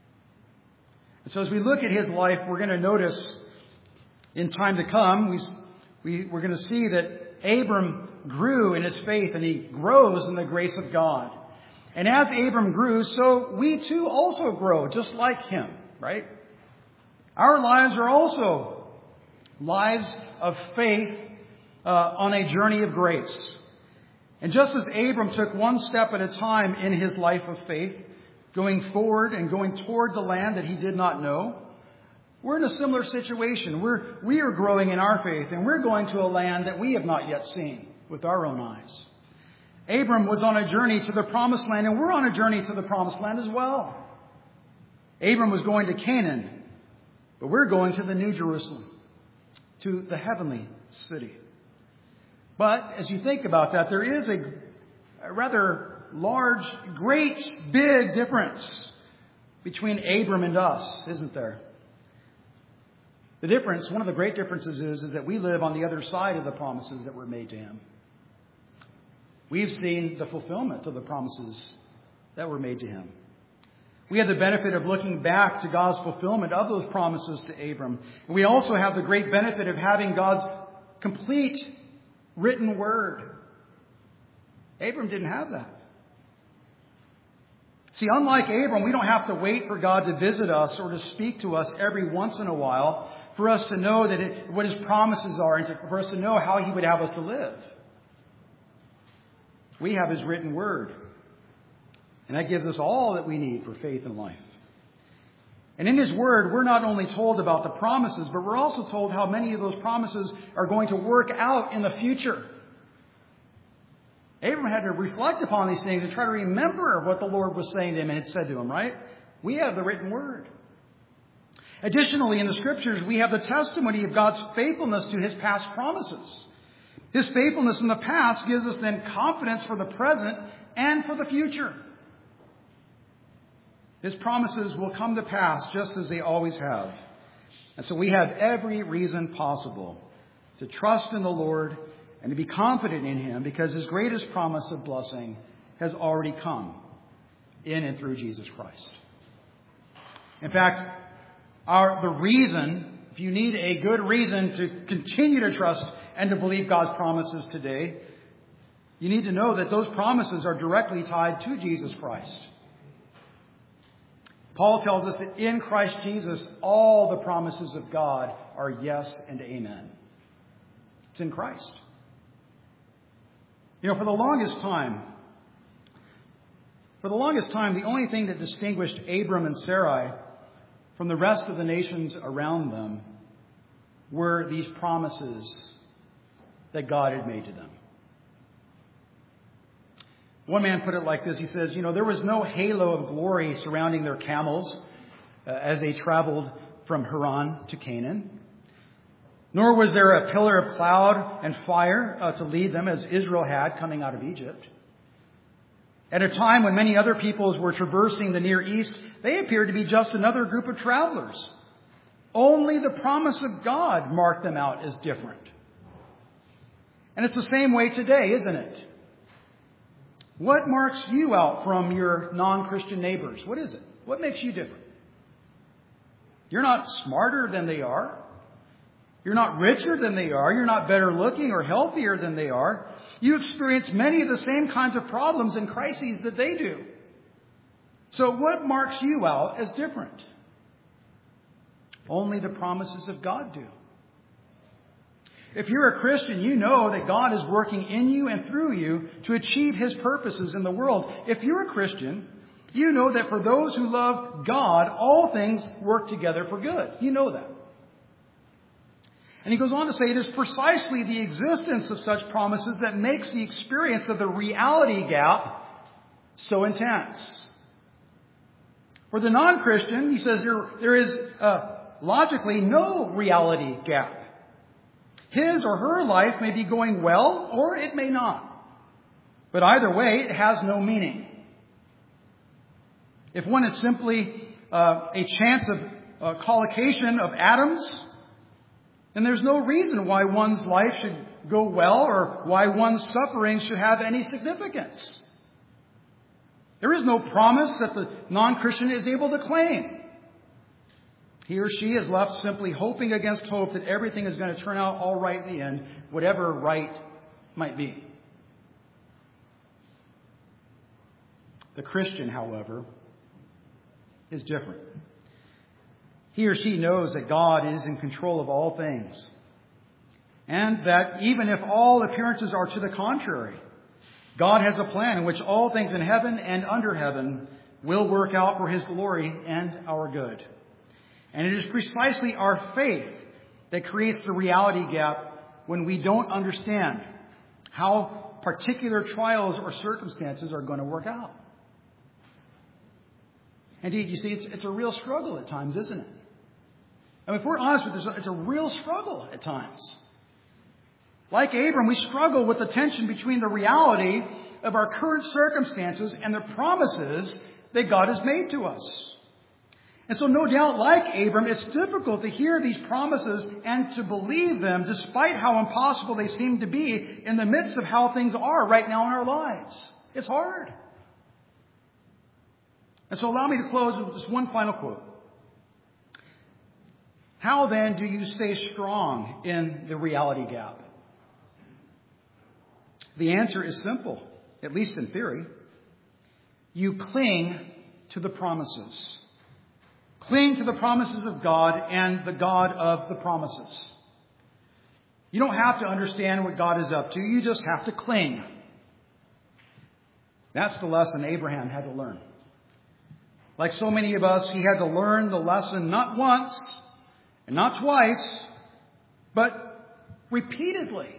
And so as we look at his life, we're going to notice in time to come, we, we, we're going to see that Abram grew in his faith and he grows in the grace of God. And as Abram grew, so we too also grow, just like him, right? Our lives are also lives of faith uh, on a journey of grace. And just as Abram took one step at a time in his life of faith, going forward and going toward the land that he did not know, we're in a similar situation. We're, we are growing in our faith, and we're going to a land that we have not yet seen with our own eyes. Abram was on a journey to the promised land, and we're on a journey to the promised land as well. Abram was going to Canaan, but we're going to the New Jerusalem, to the heavenly city. But as you think about that, there is a, a rather large, great, big difference between Abram and us, isn't there? The difference, one of the great differences is, is that we live on the other side of the promises that were made to him. We've seen the fulfillment of the promises that were made to him. We have the benefit of looking back to God's fulfillment of those promises to Abram. And we also have the great benefit of having God's complete written word. Abram didn't have that. See, unlike Abram, we don't have to wait for God to visit us or to speak to us every once in a while for us to know that it, what his promises are and to, for us to know how he would have us to live. We have his written word. And that gives us all that we need for faith and life. And in his word, we're not only told about the promises, but we're also told how many of those promises are going to work out in the future. Abram had to reflect upon these things and try to remember what the Lord was saying to him and had said to him, right? We have the written word. Additionally, in the Scriptures, we have the testimony of God's faithfulness to his past promises. His faithfulness in the past gives us then confidence for the present and for the future. His promises will come to pass just as they always have. And so we have every reason possible to trust in the Lord and to be confident in him because his greatest promise of blessing has already come in and through Jesus Christ. In fact, our, the reason, if you need a good reason to continue to trust and to believe God's promises today, you need to know that those promises are directly tied to Jesus Christ. Paul tells us that in Christ Jesus, all the promises of God are yes and amen. It's in Christ. You know, for the longest time, for the longest time, the only thing that distinguished Abram and Sarai from the rest of the nations around them were these promises that God had made to them. One man put it like this. He says, you know, there was no halo of glory surrounding their camels uh, as they traveled from Haran to Canaan. Nor was there a pillar of cloud and fire uh, to lead them as Israel had coming out of Egypt. At a time when many other peoples were traversing the Near East, they appeared to be just another group of travelers. Only the promise of God marked them out as different. And it's the same way today, isn't it? What marks you out from your non-Christian neighbors? What is it? What makes you different? You're not smarter than they are. You're not richer than they are. You're not better looking or healthier than they are. You experience many of the same kinds of problems and crises that they do. So what marks you out as different? Only the promises of God do. If you're a Christian, you know that God is working in you and through you to achieve his purposes in the world. If you're a Christian, you know that for those who love God, all things work together for good. You know that. And he goes on to say it is precisely the existence of such promises that makes the experience of the reality gap so intense. For the non-Christian, he says there, there is uh, logically no reality gap. His or her life may be going well, or it may not. But either way, it has no meaning. If one is simply uh, a chance of uh, collocation of atoms, then there's no reason why one's life should go well or why one's suffering should have any significance. There is no promise that the non-Christian is able to claim. He or she is left simply hoping against hope that everything is going to turn out all right in the end, whatever right might be. The Christian, however, is different. He or she knows that God is in control of all things, and that even if all appearances are to the contrary, God has a plan in which all things in heaven and under heaven will work out for his glory and our good. And it is precisely our faith that creates the reality gap when we don't understand how particular trials or circumstances are going to work out. Indeed, you see, it's, it's a real struggle at times, isn't it? I mean, if we're honest with this, it's a real struggle at times. Like Abram, we struggle with the tension between the reality of our current circumstances and the promises that God has made to us. And so no doubt, like Abram, it's difficult to hear these promises and to believe them despite how impossible they seem to be in the midst of how things are right now in our lives. It's hard. And so allow me to close with just one final quote. How then do you stay strong in the reality gap? The answer is simple, at least in theory. You cling to the promises. Cling to the promises of God and the God of the promises. You don't have to understand what God is up to. You just have to cling. That's the lesson Abraham had to learn. Like so many of us, he had to learn the lesson not once and not twice, but repeatedly.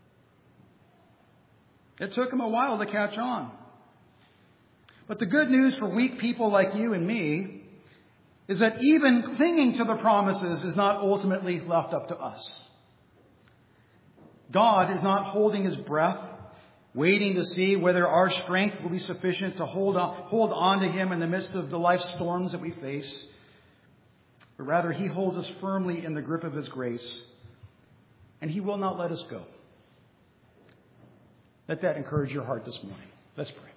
It took him a while to catch on. But the good news for weak people like you and me is that even clinging to the promises is not ultimately left up to us. God is not holding his breath, waiting to see whether our strength will be sufficient to hold on, hold on to him in the midst of the life storms that we face. But rather, he holds us firmly in the grip of his grace, and he will not let us go. Let that encourage your heart this morning. Let's pray.